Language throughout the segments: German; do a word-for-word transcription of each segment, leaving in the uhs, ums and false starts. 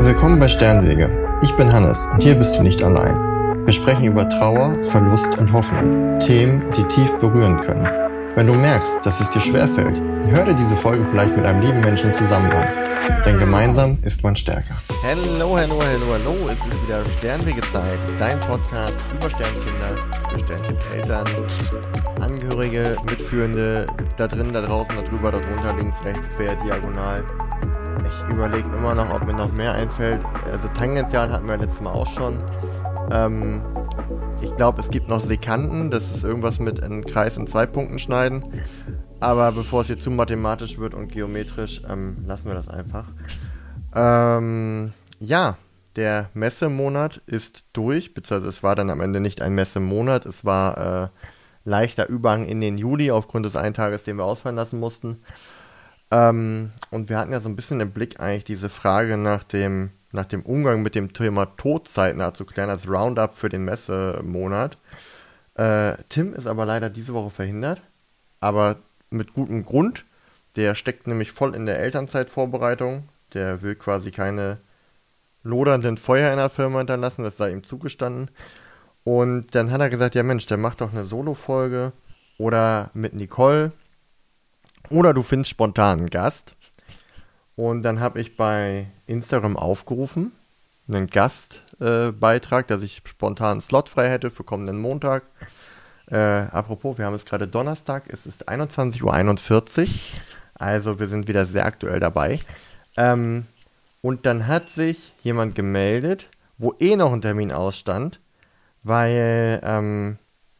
Willkommen bei Sternwege. Ich bin Hannes und hier bist du nicht allein. Wir sprechen über Trauer, Verlust und Hoffnung. Themen, die tief berühren können. Wenn du merkst, dass es dir schwerfällt, hör dir diese Folge vielleicht mit einem lieben Menschen zusammen an. Denn gemeinsam ist man stärker. Hallo, hallo, hallo, hallo. Es ist wieder Sternwegezeit. Dein Podcast über Sternkinder, für Sternkinddeltern, Angehörige, Mitführende, da drin, da draußen, da drüber, da drunter, links, rechts, quer, diagonal. Ich überlege immer noch, ob mir noch mehr einfällt. Also tangential hatten wir letztes Mal auch schon. Ähm, ich glaube, es gibt noch Sekanten. Das ist irgendwas mit einem Kreis in zwei Punkten schneiden. Aber bevor es hier zu mathematisch wird und geometrisch, ähm, lassen wir das einfach. Ähm, ja, der Messemonat ist durch. Beziehungsweise es war dann am Ende nicht ein Messemonat. Es war äh, leichter Übergang in den Juli aufgrund des einen Tages, den wir ausfallen lassen mussten. Ähm, und wir hatten ja so ein bisschen im Blick eigentlich diese Frage nach dem, nach dem Umgang mit dem Thema Tod zeitnah zu klären als Roundup für den Messemonat. Äh, Tim ist aber leider diese Woche verhindert, aber mit gutem Grund. Der steckt nämlich voll in der Elternzeitvorbereitung. Der will quasi keine lodernden Feuer in der Firma hinterlassen, das sei ihm zugestanden. Und dann hat er gesagt, ja Mensch, der macht doch eine Solo-Folge oder mit Nicole. Oder du findest spontan einen Gast. Und dann habe ich bei Instagram aufgerufen, einen Gastbeitrag, äh, dass ich spontan einen Slot frei hätte für kommenden Montag. Äh, apropos, wir haben es gerade Donnerstag, es ist einundzwanzig Uhr einundvierzig. Also wir sind wieder sehr aktuell dabei. Ähm, und dann hat sich jemand gemeldet, wo eh noch ein Termin ausstand, weil... Ähm,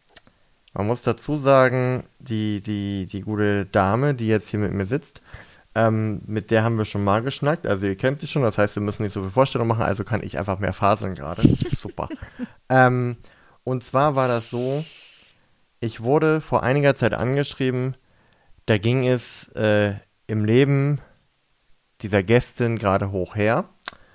Man muss dazu sagen, die, die, die gute Dame, die jetzt hier mit mir sitzt, ähm, mit der haben wir schon mal geschnackt. Also ihr kennt sie schon, das heißt, wir müssen nicht so viel Vorstellung machen, also kann ich einfach mehr faseln gerade. Das ist super. ähm, und zwar war das so, ich wurde vor einiger Zeit angeschrieben, da ging es äh, im Leben dieser Gästin gerade hoch her.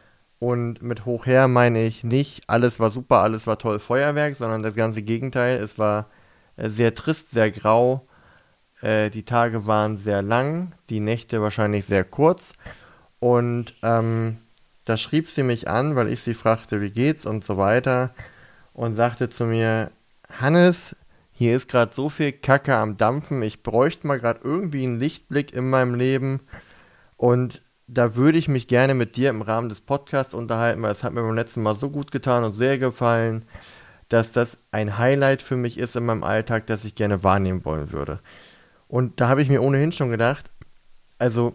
Und mit hoch her meine ich nicht, alles war super, alles war toll, Feuerwerk, sondern das ganze Gegenteil, es war sehr trist, sehr grau. Äh, die Tage waren sehr lang, die Nächte wahrscheinlich sehr kurz. Und ähm, da schrieb sie mich an, weil ich sie fragte, wie geht's und so weiter. Und sagte zu mir, Hannes, hier ist gerade so viel Kacke am Dampfen, ich bräuchte mal gerade irgendwie einen Lichtblick in meinem Leben. Und da würde ich mich gerne mit dir im Rahmen des Podcasts unterhalten, weil es hat mir beim letzten Mal so gut getan und sehr gefallen, dass das ein Highlight für mich ist in meinem Alltag, das ich gerne wahrnehmen wollen würde. Und da habe ich mir ohnehin schon gedacht, also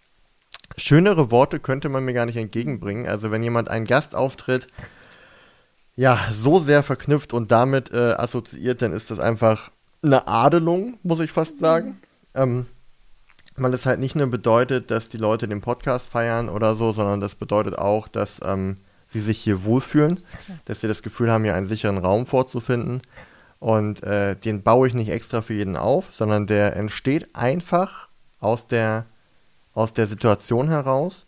schönere Worte könnte man mir gar nicht entgegenbringen. Also wenn jemand einen Gastauftritt ja so sehr verknüpft und damit äh, assoziiert, dann ist das einfach eine Adelung, muss ich fast sagen. Ähm, weil es halt nicht nur bedeutet, dass die Leute den Podcast feiern oder so, sondern das bedeutet auch, dass ähm, sie sich hier wohlfühlen, dass sie das Gefühl haben, hier einen sicheren Raum vorzufinden. Und äh, den baue ich nicht extra für jeden auf, sondern der entsteht einfach aus der, aus der Situation heraus.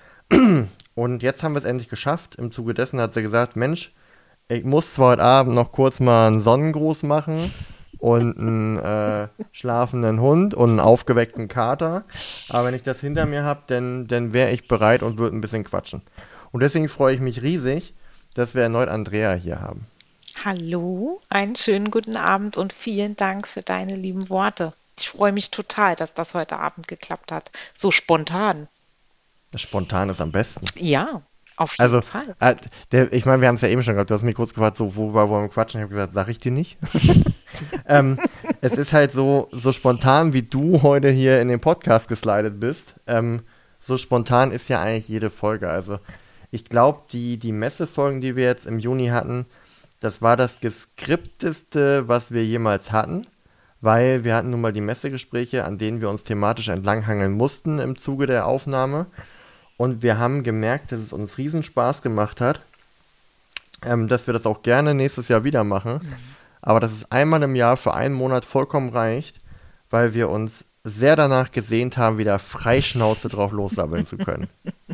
Und jetzt haben wir es endlich geschafft. Im Zuge dessen hat sie gesagt, Mensch, ich muss zwar heute Abend noch kurz mal einen Sonnengruß machen und einen äh, schlafenden Hund und einen aufgeweckten Kater, aber wenn ich das hinter mir habe, dann, dann wäre ich bereit und würde ein bisschen quatschen. Und deswegen freue ich mich riesig, dass wir erneut Andrea hier haben. Hallo, einen schönen guten Abend und vielen Dank für deine lieben Worte. Ich freue mich total, dass das heute Abend geklappt hat. So spontan. Spontan ist am besten. Ja, auf jeden also, Fall. Äh, der, ich meine, wir haben es ja eben schon gehabt. Du hast mich kurz gefragt, so, worüber wollen wir quatschen? Ich habe gesagt, sag ich dir nicht. ähm, es ist halt so, so spontan, wie du heute hier in den Podcast geslidet bist. Ähm, so spontan ist ja eigentlich jede Folge. Also ich glaube, die, die Messefolgen, die wir jetzt im Juni hatten, das war das geskripteste, was wir jemals hatten, weil wir hatten nun mal die Messegespräche, an denen wir uns thematisch entlanghangeln mussten im Zuge der Aufnahme. Und wir haben gemerkt, dass es uns riesen Spaß gemacht hat, ähm, dass wir das auch gerne nächstes Jahr wieder machen. Mhm. Aber dass es einmal im Jahr für einen Monat vollkommen reicht, weil wir uns sehr danach gesehnt haben, wieder Freischnauze drauf lossabbeln zu können.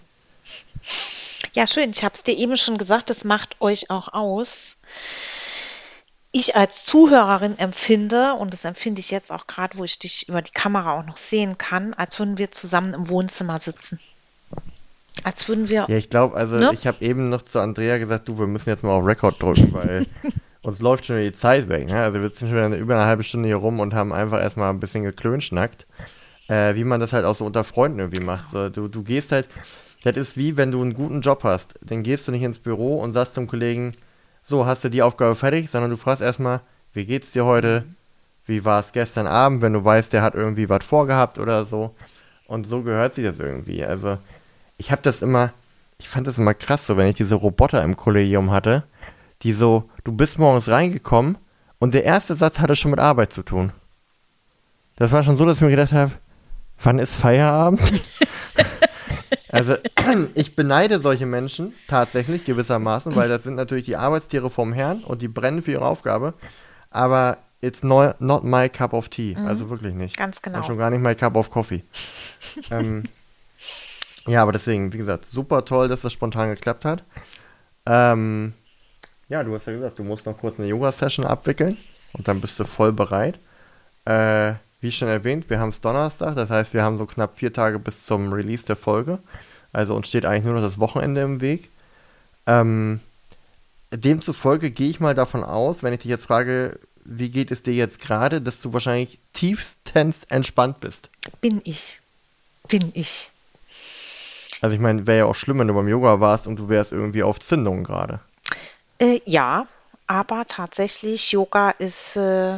Ja, schön. Ich habe es dir eben schon gesagt, das macht euch auch aus. Ich als Zuhörerin empfinde, und das empfinde ich jetzt auch gerade, wo ich dich über die Kamera auch noch sehen kann, als würden wir zusammen im Wohnzimmer sitzen. Als würden wir... Ja, ich glaube, also ne? ich habe eben noch zu Andrea gesagt, du, wir müssen jetzt mal auf Record drücken, weil uns läuft schon wieder die Zeit weg. Ne? Also wir sind schon wieder über eine halbe Stunde hier rum und haben einfach erstmal ein bisschen geklönschnackt, äh, wie man das halt auch so unter Freunden irgendwie macht. So, du, du gehst halt, das ist wie, wenn du einen guten Job hast, dann gehst du nicht ins Büro und sagst zum Kollegen, so, hast du die Aufgabe fertig, sondern du fragst erstmal, wie geht's dir heute? Wie war es gestern Abend, wenn du weißt, der hat irgendwie was vorgehabt oder so. Und so gehört sich das irgendwie. Also ich habe das immer, ich fand das immer krass, so wenn ich diese Roboter im Kollegium hatte, die so, du bist morgens reingekommen und der erste Satz hatte schon mit Arbeit zu tun. Das war schon so, dass ich mir gedacht habe, wann ist Feierabend? Also ich beneide solche Menschen tatsächlich gewissermaßen, weil das sind natürlich die Arbeitstiere vom Herrn und die brennen für ihre Aufgabe, aber it's no, not my cup of tea, Mhm. also wirklich nicht. Ganz genau. Und schon gar nicht my cup of coffee. ähm, ja, aber deswegen, wie gesagt, super toll, dass das spontan geklappt hat. Ähm, ja, du hast ja gesagt, du musst noch kurz eine Yoga-Session abwickeln und dann bist du voll bereit. Äh, wie schon erwähnt, wir haben es Donnerstag, das heißt, wir haben so knapp vier Tage bis zum Release der Folge. Also uns steht eigentlich nur noch das Wochenende im Weg. Ähm, demzufolge gehe ich mal davon aus, wenn ich dich jetzt frage, wie geht es dir jetzt gerade, dass du wahrscheinlich tiefstens entspannt bist. Bin ich. Bin ich. Also ich meine, wäre ja auch schlimm, wenn du beim Yoga warst und du wärst irgendwie auf Zündung gerade. Äh, ja, aber tatsächlich, Yoga ist äh,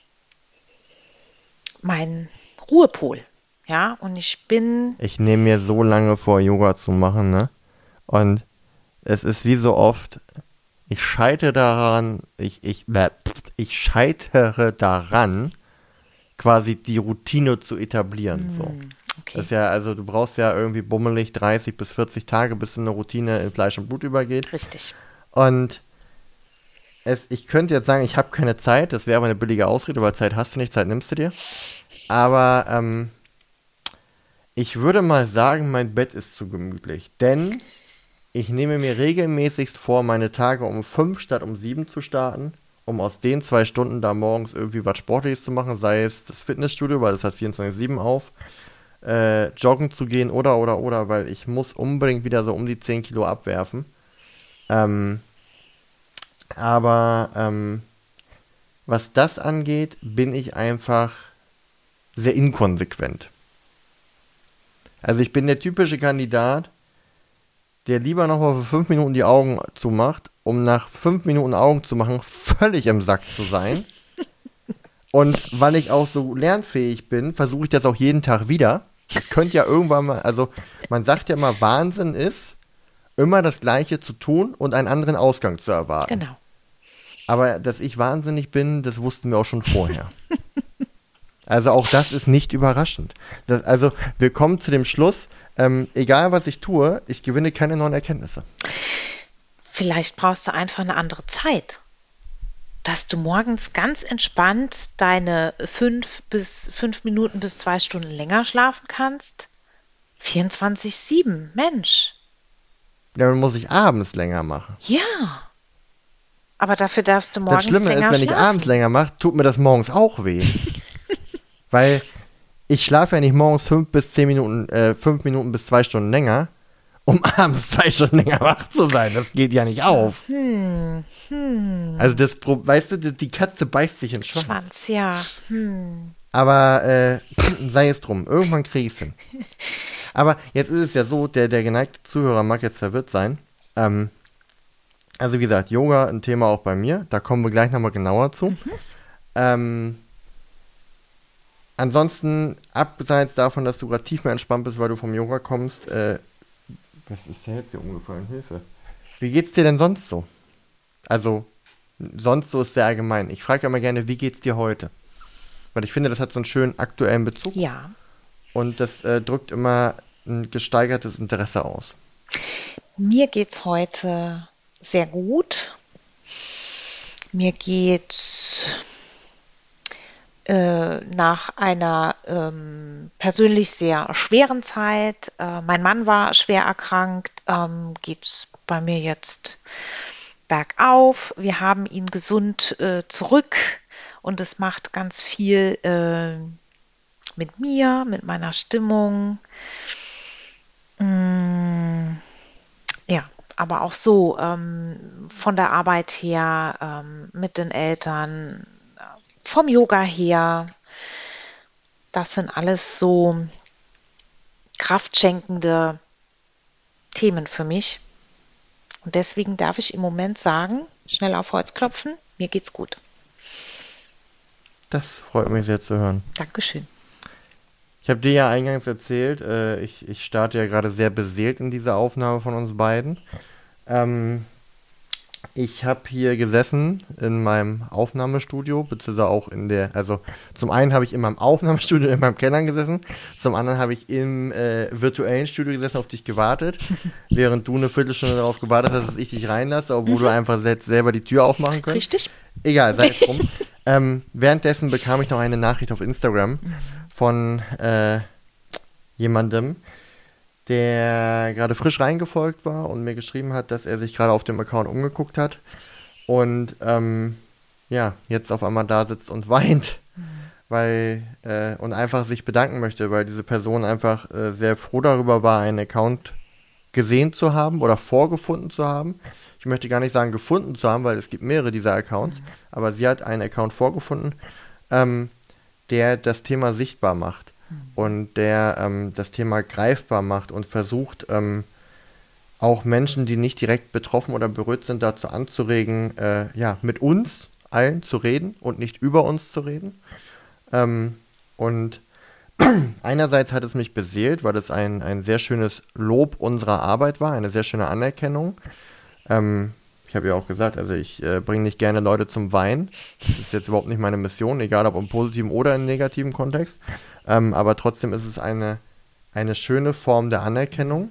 mein Ruhepol. Ja, und ich bin, Ich nehme mir so lange vor, Yoga zu machen, ne? Und es ist wie so oft, ich scheitere daran, ich, ich, äh, ich scheitere daran, quasi die Routine zu etablieren. So. okay. Das ist ja, also du brauchst ja irgendwie bummelig dreißig bis vierzig Tage, bis eine Routine in Fleisch und Blut übergeht. Richtig. Und es, ich könnte jetzt sagen, ich habe keine Zeit, das wäre aber eine billige Ausrede, weil Zeit hast du nicht, Zeit nimmst du dir. Aber ähm, ich würde mal sagen, mein Bett ist zu gemütlich, denn ich nehme mir regelmäßigst vor, meine Tage um fünf statt um sieben zu starten, um aus den zwei Stunden da morgens irgendwie was Sportliches zu machen, sei es das Fitnessstudio, weil das hat vierundzwanzig sieben auf, äh, joggen zu gehen oder, oder, oder, weil ich muss unbedingt wieder so um die zehn Kilo abwerfen. Ähm, aber ähm, was das angeht, bin ich einfach sehr inkonsequent. Also ich bin der typische Kandidat, der lieber noch mal für fünf Minuten die Augen zumacht, um nach fünf Minuten Augen zu machen, völlig im Sack zu sein. Und weil ich auch so lernfähig bin, versuche ich das auch jeden Tag wieder. Das könnte ja irgendwann mal, also man sagt ja immer, Wahnsinn ist, immer das Gleiche zu tun und einen anderen Ausgang zu erwarten. Genau. Aber dass ich wahnsinnig bin, das wussten wir auch schon vorher. Also auch das ist nicht überraschend. Das, also wir kommen zu dem Schluss, ähm, egal was ich tue, ich gewinne keine neuen Erkenntnisse. Vielleicht brauchst du einfach eine andere Zeit. Dass du morgens ganz entspannt deine fünf bis fünf Minuten bis zwei Stunden länger schlafen kannst. vierundzwanzig sieben, Mensch. Ja, dann muss ich abends länger machen. Ja. Aber dafür darfst du morgens Das Schlimme länger ist, wenn ich schlafen. abends länger mache, tut mir das morgens auch weh. Weil ich schlafe ja nicht morgens fünf bis zehn Minuten, äh, fünf Minuten bis zwei Stunden länger, um abends zwei Stunden länger wach zu sein. Das geht ja nicht auf. Hm, hm. Also das, Pro- weißt du, die die Katze beißt sich in den Schwanz. Schwanz, ja. Hm. Aber äh, sei es drum, irgendwann kriege ich es hin. Aber jetzt ist es ja so, der, der geneigte Zuhörer mag jetzt verwirrt sein. Ähm, also wie gesagt, Yoga ein Thema auch bei mir. Da kommen wir gleich nochmal genauer zu. Mhm. Ähm, ansonsten, abseits davon, dass du gerade tief mehr entspannt bist, weil du vom Yoga kommst, äh, was ist denn jetzt hier umgefallen? Hilfe. Wie geht's dir denn sonst so? Also, sonst so ist sehr allgemein. Ich frage immer gerne, wie geht's dir heute? Weil ich finde, das hat so einen schönen aktuellen Bezug. Ja. Und das äh, drückt immer ein gesteigertes Interesse aus. Mir geht's heute sehr gut. Mir geht's äh, nach einer ähm, persönlich sehr schweren Zeit. Äh, mein Mann war schwer erkrankt. Ähm, geht's bei mir jetzt bergauf. Wir haben ihn gesund äh, zurück und es macht ganz viel äh, mit mir, mit meiner Stimmung. Mm. aber auch so ähm, von der Arbeit her, ähm, mit den Eltern, vom Yoga her. Das sind alles so kraftschenkende Themen für mich. Und deswegen darf ich im Moment sagen, schnell auf Holz klopfen, mir geht's gut. Das freut mich sehr zu hören. Dankeschön. Ich habe dir ja eingangs erzählt, äh, ich, ich starte ja gerade sehr beseelt in diese Aufnahme von uns beiden. Ähm, ich habe hier gesessen in meinem Aufnahmestudio, beziehungsweise auch in der, also zum einen habe ich in meinem Aufnahmestudio in meinem Keller gesessen, zum anderen habe ich im äh, virtuellen Studio gesessen, auf dich gewartet, während du eine Viertelstunde darauf gewartet hast, dass ich dich reinlasse, obwohl mhm. du einfach selbst selber die Tür aufmachen könntest. Richtig. Egal, sei es drum. ähm, währenddessen bekam ich noch eine Nachricht auf Instagram mhm. von äh, jemandem, der gerade frisch reingefolgt war und mir geschrieben hat, dass er sich gerade auf dem Account umgeguckt hat und ähm, ja, jetzt auf einmal da sitzt und weint, mhm. weil äh, und einfach sich bedanken möchte, weil diese Person einfach äh, sehr froh darüber war, einen Account gesehen zu haben oder vorgefunden zu haben. Ich möchte gar nicht sagen gefunden zu haben, weil es gibt mehrere dieser Accounts, mhm. aber sie hat einen Account vorgefunden, ähm, der das Thema sichtbar macht. Und der ähm, das Thema greifbar macht und versucht, ähm, auch Menschen, die nicht direkt betroffen oder berührt sind, dazu anzuregen, äh, ja, mit uns allen zu reden und nicht über uns zu reden. Ähm, und einerseits hat es mich beseelt, weil es ein, ein sehr schönes Lob unserer Arbeit war, eine sehr schöne Anerkennung. Ähm, ich habe ja auch gesagt, also ich äh, bringe nicht gerne Leute zum Weinen. Das ist jetzt überhaupt nicht meine Mission, egal ob im positiven oder im negativen Kontext. Ähm, aber trotzdem ist es eine, eine schöne Form der Anerkennung.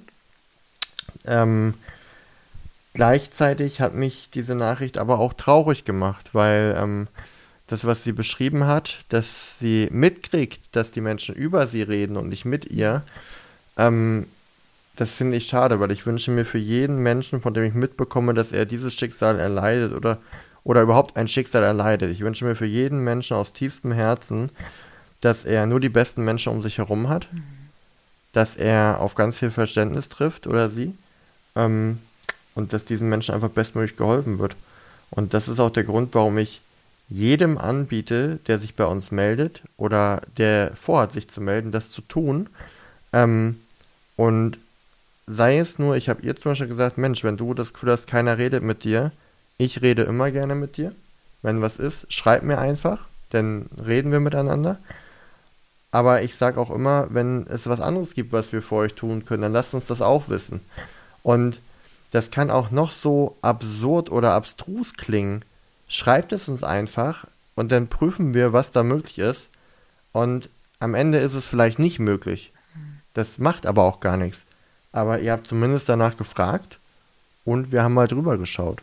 Ähm, gleichzeitig hat mich diese Nachricht aber auch traurig gemacht, weil ähm, das, was sie beschrieben hat, dass sie mitkriegt, dass die Menschen über sie reden und nicht mit ihr, ähm, das finde ich schade, weil ich wünsche mir für jeden Menschen, von dem ich mitbekomme, dass er dieses Schicksal erleidet oder, oder überhaupt ein Schicksal erleidet, ich wünsche mir für jeden Menschen aus tiefstem Herzen, dass er nur die besten Menschen um sich herum hat, mhm. dass er auf ganz viel Verständnis trifft oder sie ähm, und dass diesen Menschen einfach bestmöglich geholfen wird. Und das ist auch der Grund, warum ich jedem anbiete, der sich bei uns meldet oder der vorhat, sich zu melden, das zu tun. Ähm, und sei es nur, ich habe ihr zum Beispiel gesagt, Mensch, wenn du das Gefühl hast, keiner redet mit dir, ich rede immer gerne mit dir. Wenn was ist, schreib mir einfach, dann reden wir miteinander. Aber ich sage auch immer, wenn es was anderes gibt, was wir für euch tun können, dann lasst uns das auch wissen. Und das kann auch noch so absurd oder abstrus klingen. Schreibt es uns einfach und dann prüfen wir, was da möglich ist. Und am Ende ist es vielleicht nicht möglich. Das macht aber auch gar nichts. Aber ihr habt zumindest danach gefragt und wir haben mal drüber geschaut.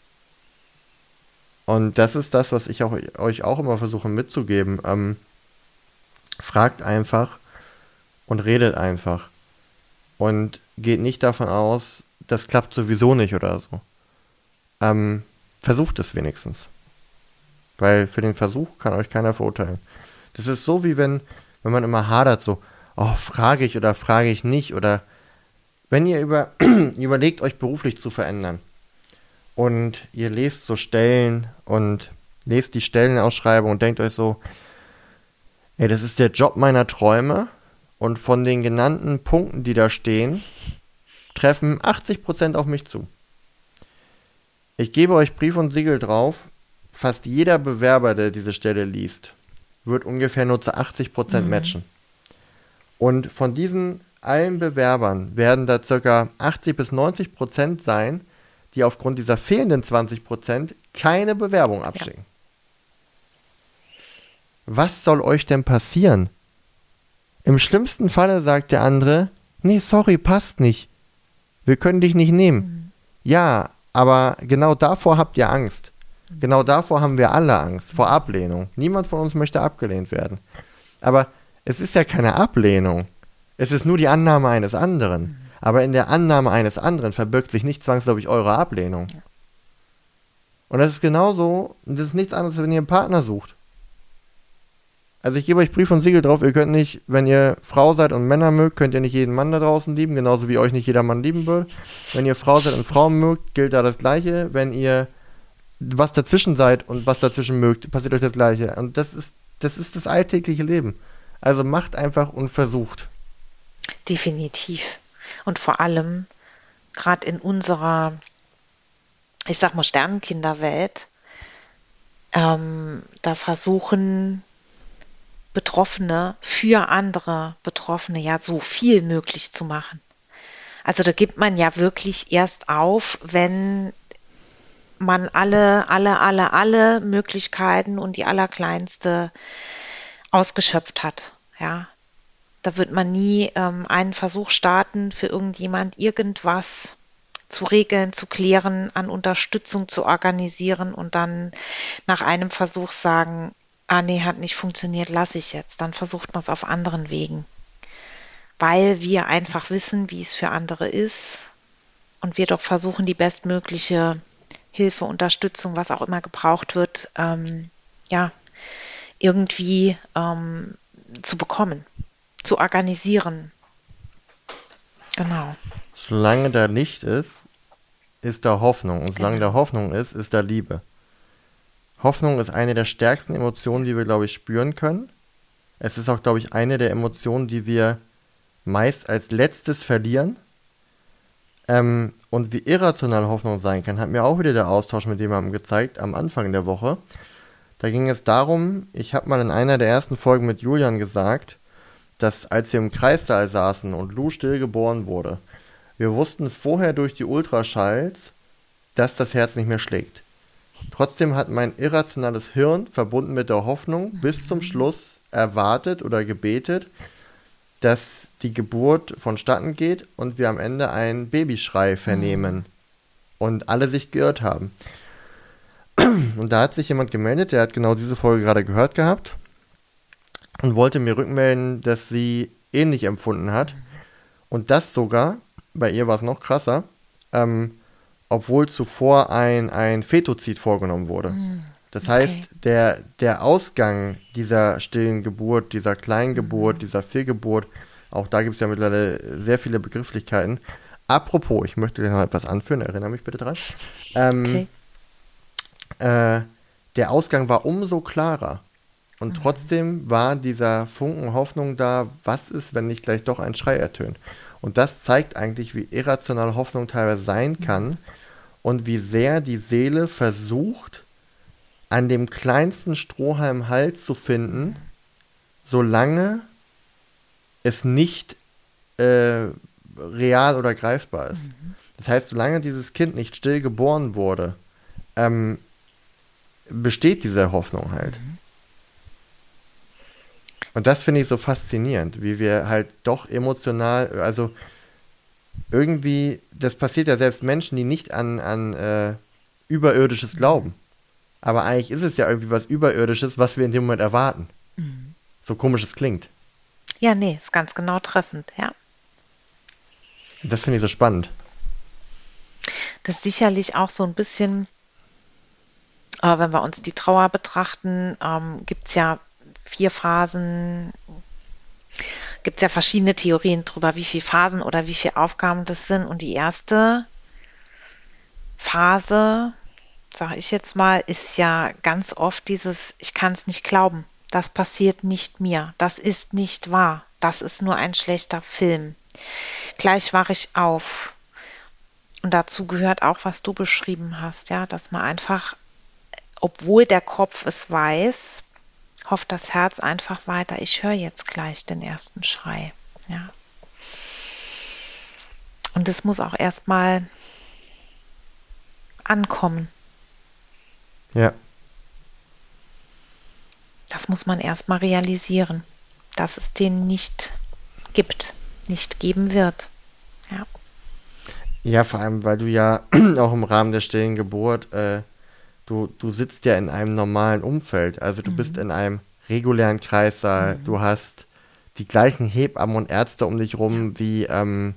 Und das ist das, was ich auch, euch auch immer versuche mitzugeben. Ähm, Fragt einfach und redet einfach. Und geht nicht davon aus, das klappt sowieso nicht oder so. Ähm, versucht es wenigstens. Weil für den Versuch kann euch keiner verurteilen. Das ist so, wie wenn, wenn man immer hadert, so, oh, frage ich oder frage ich nicht. Oder wenn ihr über, überlegt, euch beruflich zu verändern und ihr lest so Stellen und lest die Stellenausschreibung und denkt euch so, ey, das ist der Job meiner Träume und von den genannten Punkten, die da stehen, treffen achtzig Prozent auf mich zu. Ich gebe euch Brief und Siegel drauf, fast jeder Bewerber, der diese Stelle liest, wird ungefähr nur zu achtzig Prozent mhm. matchen. Und von diesen allen Bewerbern werden da ca. achtzig bis neunzig Prozent sein, die aufgrund dieser fehlenden zwanzig Prozent keine Bewerbung abschicken. Ja. Was soll euch denn passieren? Im schlimmsten Falle sagt der andere, nee, sorry, passt nicht. Wir können dich nicht nehmen. Mhm. Ja, aber genau davor habt ihr Angst. Mhm. Genau davor haben wir alle Angst, vor Ablehnung. Niemand von uns möchte abgelehnt werden. Aber es ist ja keine Ablehnung. Es ist nur die Annahme eines anderen. Mhm. Aber in der Annahme eines anderen verbirgt sich nicht zwangsläufig eure Ablehnung. Ja. Und das ist genauso, das ist nichts anderes, wenn ihr einen Partner sucht. Also ich gebe euch Brief und Siegel drauf, ihr könnt nicht, wenn ihr Frau seid und Männer mögt, könnt ihr nicht jeden Mann da draußen lieben, genauso wie euch nicht jeder Mann lieben will. Wenn ihr Frau seid und Frauen mögt, gilt da das Gleiche. Wenn ihr was dazwischen seid und was dazwischen mögt, passiert euch das Gleiche. Und das ist das, ist das alltägliche Leben. Also macht einfach und versucht. Definitiv. Und vor allem, gerade in unserer, ich sag mal, Sternenkinderwelt, ähm, da versuchen Betroffene für andere Betroffene ja so viel möglich zu machen. Also da gibt man ja wirklich erst auf, wenn man alle, alle, alle, alle Möglichkeiten und die allerkleinste ausgeschöpft hat. Ja, da wird man nie ähm, einen Versuch starten, für irgendjemand irgendwas zu regeln, zu klären, an Unterstützung zu organisieren und dann nach einem Versuch sagen, ah nee, hat nicht funktioniert, lasse ich jetzt. Dann versucht man es auf anderen Wegen. Weil wir einfach wissen, wie es für andere ist und wir doch versuchen, die bestmögliche Hilfe, Unterstützung, was auch immer gebraucht wird, ähm, ja, irgendwie ähm, zu bekommen, zu organisieren. Genau. Solange da Licht ist, ist da Hoffnung. Und solange Genau. da Hoffnung ist, ist da Liebe. Hoffnung ist eine der stärksten Emotionen, die wir, glaube ich, spüren können. Es ist auch, glaube ich, eine der Emotionen, die wir meist als letztes verlieren. Ähm, und wie irrational Hoffnung sein kann, hat mir auch wieder der Austausch mit jemandem gezeigt am Anfang der Woche. Da ging es darum, ich habe mal in einer der ersten Folgen mit Julian gesagt, dass als wir im Kreissaal saßen und Lou stillgeboren wurde, wir wussten vorher durch die Ultraschalls, dass das Herz nicht mehr schlägt. Trotzdem hat mein irrationales Hirn, verbunden mit der Hoffnung, bis zum Schluss erwartet oder gebetet, dass die Geburt vonstatten geht und wir am Ende einen Babyschrei vernehmen mhm. und alle sich geirrt haben. Und da hat sich jemand gemeldet, der hat genau diese Folge gerade gehört gehabt und wollte mir rückmelden, dass sie ähnlich empfunden hat. Und das sogar, bei ihr war es noch krasser, ähm, obwohl zuvor ein, ein Fetozid vorgenommen wurde. Mhm. Das heißt, okay. der, der Ausgang dieser stillen Geburt, dieser Kleingeburt, mhm. dieser Fehlgeburt, auch da gibt es ja mittlerweile sehr viele Begrifflichkeiten. Apropos, ich möchte dir noch etwas anführen, erinnere mich bitte dran. Ähm, okay. äh, der Ausgang war umso klarer. Und mhm. trotzdem war dieser Funken Hoffnung da, was ist, wenn nicht gleich doch ein Schrei ertönt. Und das zeigt eigentlich, wie irrational Hoffnung teilweise sein kann mhm. und wie sehr die Seele versucht, an dem kleinsten Strohhalm Halt zu finden, solange es nicht äh, real oder greifbar ist. Mhm. Das heißt, solange dieses Kind nicht still geboren wurde, ähm, besteht diese Hoffnung halt. Mhm. Und das finde ich so faszinierend, wie wir halt doch emotional, also irgendwie, das passiert ja selbst Menschen, die nicht an, an äh, Überirdisches glauben. Aber eigentlich ist es ja irgendwie was Überirdisches, was wir in dem Moment erwarten. Mhm. So komisch es klingt. Ja, nee, ist ganz genau treffend, ja. Das finde ich so spannend. Das ist sicherlich auch so ein bisschen, äh, wenn wir uns die Trauer betrachten, ähm, gibt es ja vier Phasen, gibt es ja verschiedene Theorien drüber, wie viele Phasen oder wie viele Aufgaben das sind. Und die erste Phase, sage ich jetzt mal, ist ja ganz oft dieses, ich kann es nicht glauben, das passiert nicht mir, das ist nicht wahr, das ist nur ein schlechter Film. Gleich wache ich auf. Und dazu gehört auch, was du beschrieben hast, ja, dass man einfach, obwohl der Kopf es weiß, hofft das Herz einfach weiter, ich höre jetzt gleich den ersten Schrei, ja. Und es muss auch erstmal ankommen. Ja. Das muss man erstmal realisieren, dass es den nicht gibt, nicht geben wird. Ja. Ja, vor allem, weil du ja auch im Rahmen der stillen Geburt, äh, du, du sitzt ja in einem normalen Umfeld. Also du mhm. bist in einem regulären Kreissaal, mhm. du hast die gleichen Hebammen und Ärzte um dich rum ja. wie ähm,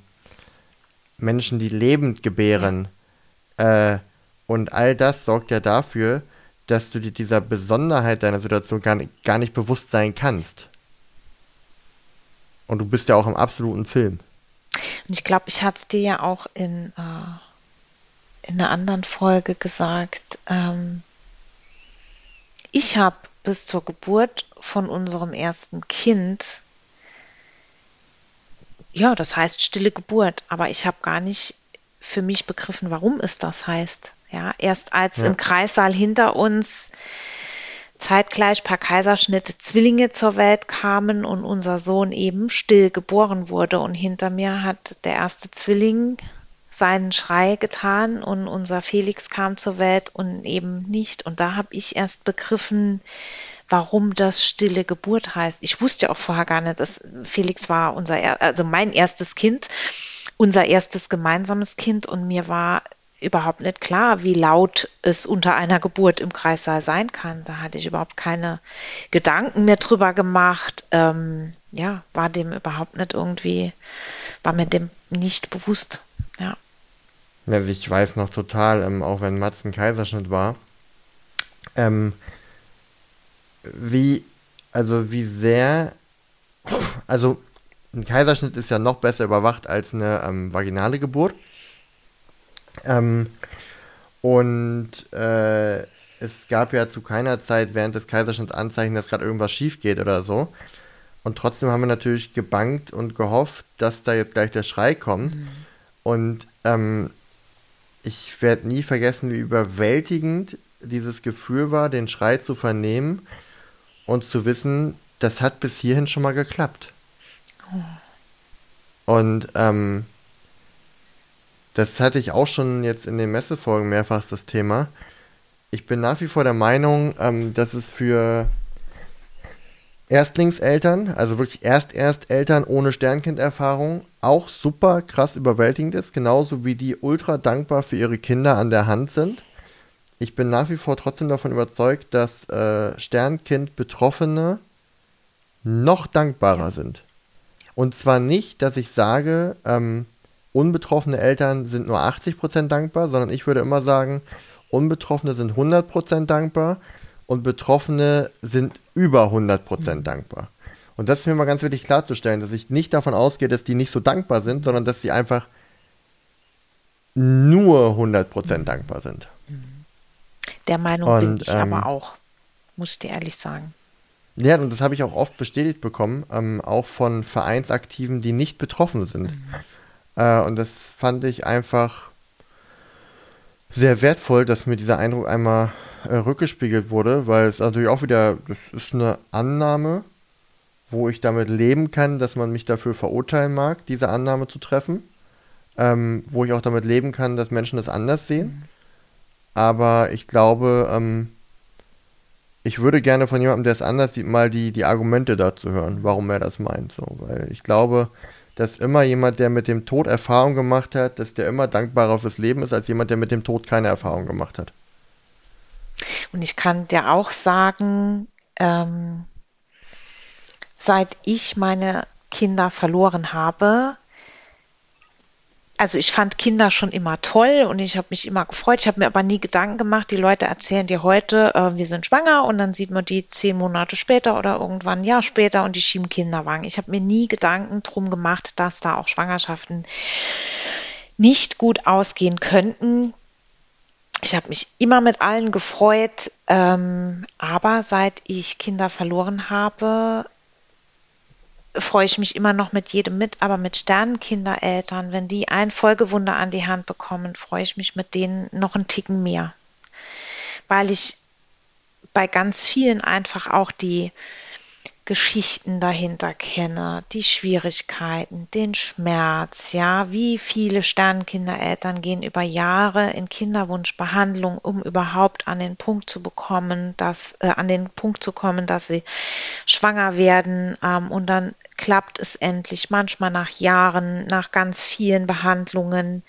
Menschen, die lebend gebären. Ja. Äh, und all das sorgt ja dafür, dass du dir dieser Besonderheit deiner Situation gar nicht, gar nicht bewusst sein kannst. Und du bist ja auch im absoluten Film. Und ich glaube, ich hatte es dir ja auch in, äh, in einer anderen Folge gesagt. Ähm, ich habe bis zur Geburt von unserem ersten Kind, ja, das heißt stille Geburt, aber ich habe gar nicht für mich begriffen, warum es das heißt. Ja, erst als ja. im Kreissaal hinter uns zeitgleich per Kaiserschnitt Zwillinge zur Welt kamen und unser Sohn eben still geboren wurde. Und hinter mir hat der erste Zwilling seinen Schrei getan und unser Felix kam zur Welt und eben nicht. Und da habe ich erst begriffen, warum das stille Geburt heißt. Ich wusste ja auch vorher gar nicht, dass Felix war unser, also mein erstes Kind, unser erstes gemeinsames Kind und mir war überhaupt nicht klar, wie laut es unter einer Geburt im Kreissaal sein kann. Da hatte ich überhaupt keine Gedanken mehr drüber gemacht. Ähm, ja, war dem überhaupt nicht irgendwie, war mir dem nicht bewusst. Ja. Also ich weiß noch total, ähm, auch wenn Mats ein Kaiserschnitt war, ähm, wie, also wie sehr, also ein Kaiserschnitt ist ja noch besser überwacht als eine ähm, vaginale Geburt. Ähm, und äh, es gab ja zu keiner Zeit während des Kaiserschnitts Anzeichen, dass gerade irgendwas schief geht oder so. Und trotzdem haben wir natürlich gebangt und gehofft, dass da jetzt gleich der Schrei kommt. Mhm. Und ähm, ich werde nie vergessen, wie überwältigend dieses Gefühl war, den Schrei zu vernehmen und zu wissen, das hat bis hierhin schon mal geklappt. Oh. Und ähm, das hatte ich auch schon jetzt in den Messefolgen mehrfach das Thema. Ich bin nach wie vor der Meinung, ähm, dass es für Erstlingseltern, also wirklich Erst-Ersteltern ohne Sternkinderfahrung, auch super krass überwältigend ist, genauso wie die ultra dankbar für ihre Kinder an der Hand sind. Ich bin nach wie vor trotzdem davon überzeugt, dass äh, Sternkind-Betroffene noch dankbarer ja. sind. Und zwar nicht, dass ich sage, ähm, unbetroffene Eltern sind nur achtzig Prozent dankbar, sondern ich würde immer sagen, Unbetroffene sind hundert Prozent dankbar und Betroffene sind über hundert Prozent mhm. dankbar. Und das ist mir mal ganz wichtig klarzustellen, dass ich nicht davon ausgehe, dass die nicht so dankbar sind, sondern dass sie einfach nur hundert Prozent mhm. dankbar sind. Der Meinung und, bin ich ähm, aber auch, muss ich dir ehrlich sagen. Ja, und das habe ich auch oft bestätigt bekommen, ähm, auch von Vereinsaktiven, die nicht betroffen sind. Mhm. Äh, und das fand ich einfach sehr wertvoll, dass mir dieser Eindruck einmal äh, rückgespiegelt wurde, weil es natürlich auch wieder, das ist eine Annahme, wo ich damit leben kann, dass man mich dafür verurteilen mag, diese Annahme zu treffen, ähm, wo ich auch damit leben kann, dass Menschen das anders sehen. Mhm. Aber ich glaube, ähm, ich würde gerne von jemandem, der es anders sieht, mal die, die Argumente dazu hören, warum er das meint. So. Weil ich glaube, dass immer jemand, der mit dem Tod Erfahrung gemacht hat, dass der immer dankbarer fürs Leben ist, als jemand, der mit dem Tod keine Erfahrung gemacht hat. Und ich kann dir auch sagen, ähm, seit ich meine Kinder verloren habe, also ich fand Kinder schon immer toll und ich habe mich immer gefreut. Ich habe mir aber nie Gedanken gemacht. Die Leute erzählen dir heute, äh, wir sind schwanger und dann sieht man die zehn Monate später oder irgendwann ein Jahr später und die schieben Kinderwagen. Ich habe mir nie Gedanken drum gemacht, dass da auch Schwangerschaften nicht gut ausgehen könnten. Ich habe mich immer mit allen gefreut, ähm, aber seit ich Kinder verloren habe, freue ich mich immer noch mit jedem mit, aber mit Sternenkindereltern, wenn die ein Folgewunder an die Hand bekommen, freue ich mich mit denen noch einen Ticken mehr. Weil ich bei ganz vielen einfach auch die Geschichten dahinter kenne, die Schwierigkeiten, den Schmerz, ja, wie viele Sternenkindereltern gehen über Jahre in Kinderwunschbehandlung, um überhaupt an den Punkt zu bekommen, dass, äh, an den Punkt zu kommen, dass sie schwanger werden, ähm, und dann klappt es endlich, manchmal nach Jahren, nach ganz vielen Behandlungen,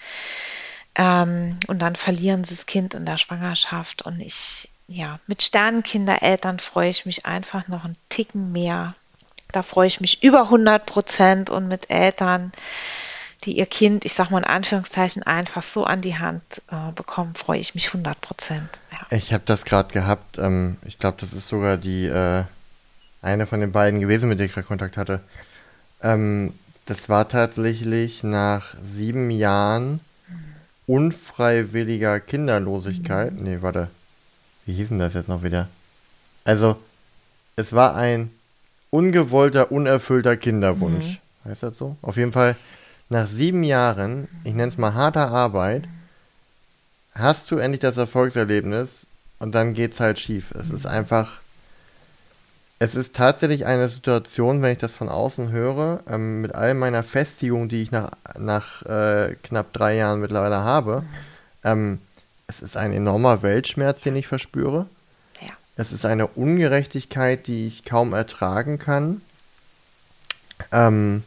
ähm, und dann verlieren sie das Kind in der Schwangerschaft und ich Ja, mit Sternenkindereltern freue ich mich einfach noch einen Ticken mehr. Da freue ich mich über hundert Prozent und mit Eltern, die ihr Kind, ich sag mal in Anführungszeichen, einfach so an die Hand äh, bekommen, freue ich mich hundert Prozent. Ja. Ich habe das gerade gehabt. Ähm, ich glaube, das ist sogar die äh, eine von den beiden gewesen, mit der ich gerade Kontakt hatte. Ähm, das war tatsächlich nach sieben Jahren unfreiwilliger Kinderlosigkeit. Mhm. Nee, warte. Wie hieß denn das jetzt noch wieder? Also, es war ein ungewollter, unerfüllter Kinderwunsch. Mhm. Heißt das so? Auf jeden Fall, nach sieben Jahren, ich nenne es mal harter Arbeit, hast du endlich das Erfolgserlebnis und dann geht's halt schief. Es mhm. ist einfach, es ist tatsächlich eine Situation, wenn ich das von außen höre, ähm, mit all meiner Festigung, die ich nach, nach äh, knapp drei Jahren mittlerweile habe, mhm. ähm, es ist ein enormer Weltschmerz, den ich verspüre. Ja. Es ist eine Ungerechtigkeit, die ich kaum ertragen kann. Ähm,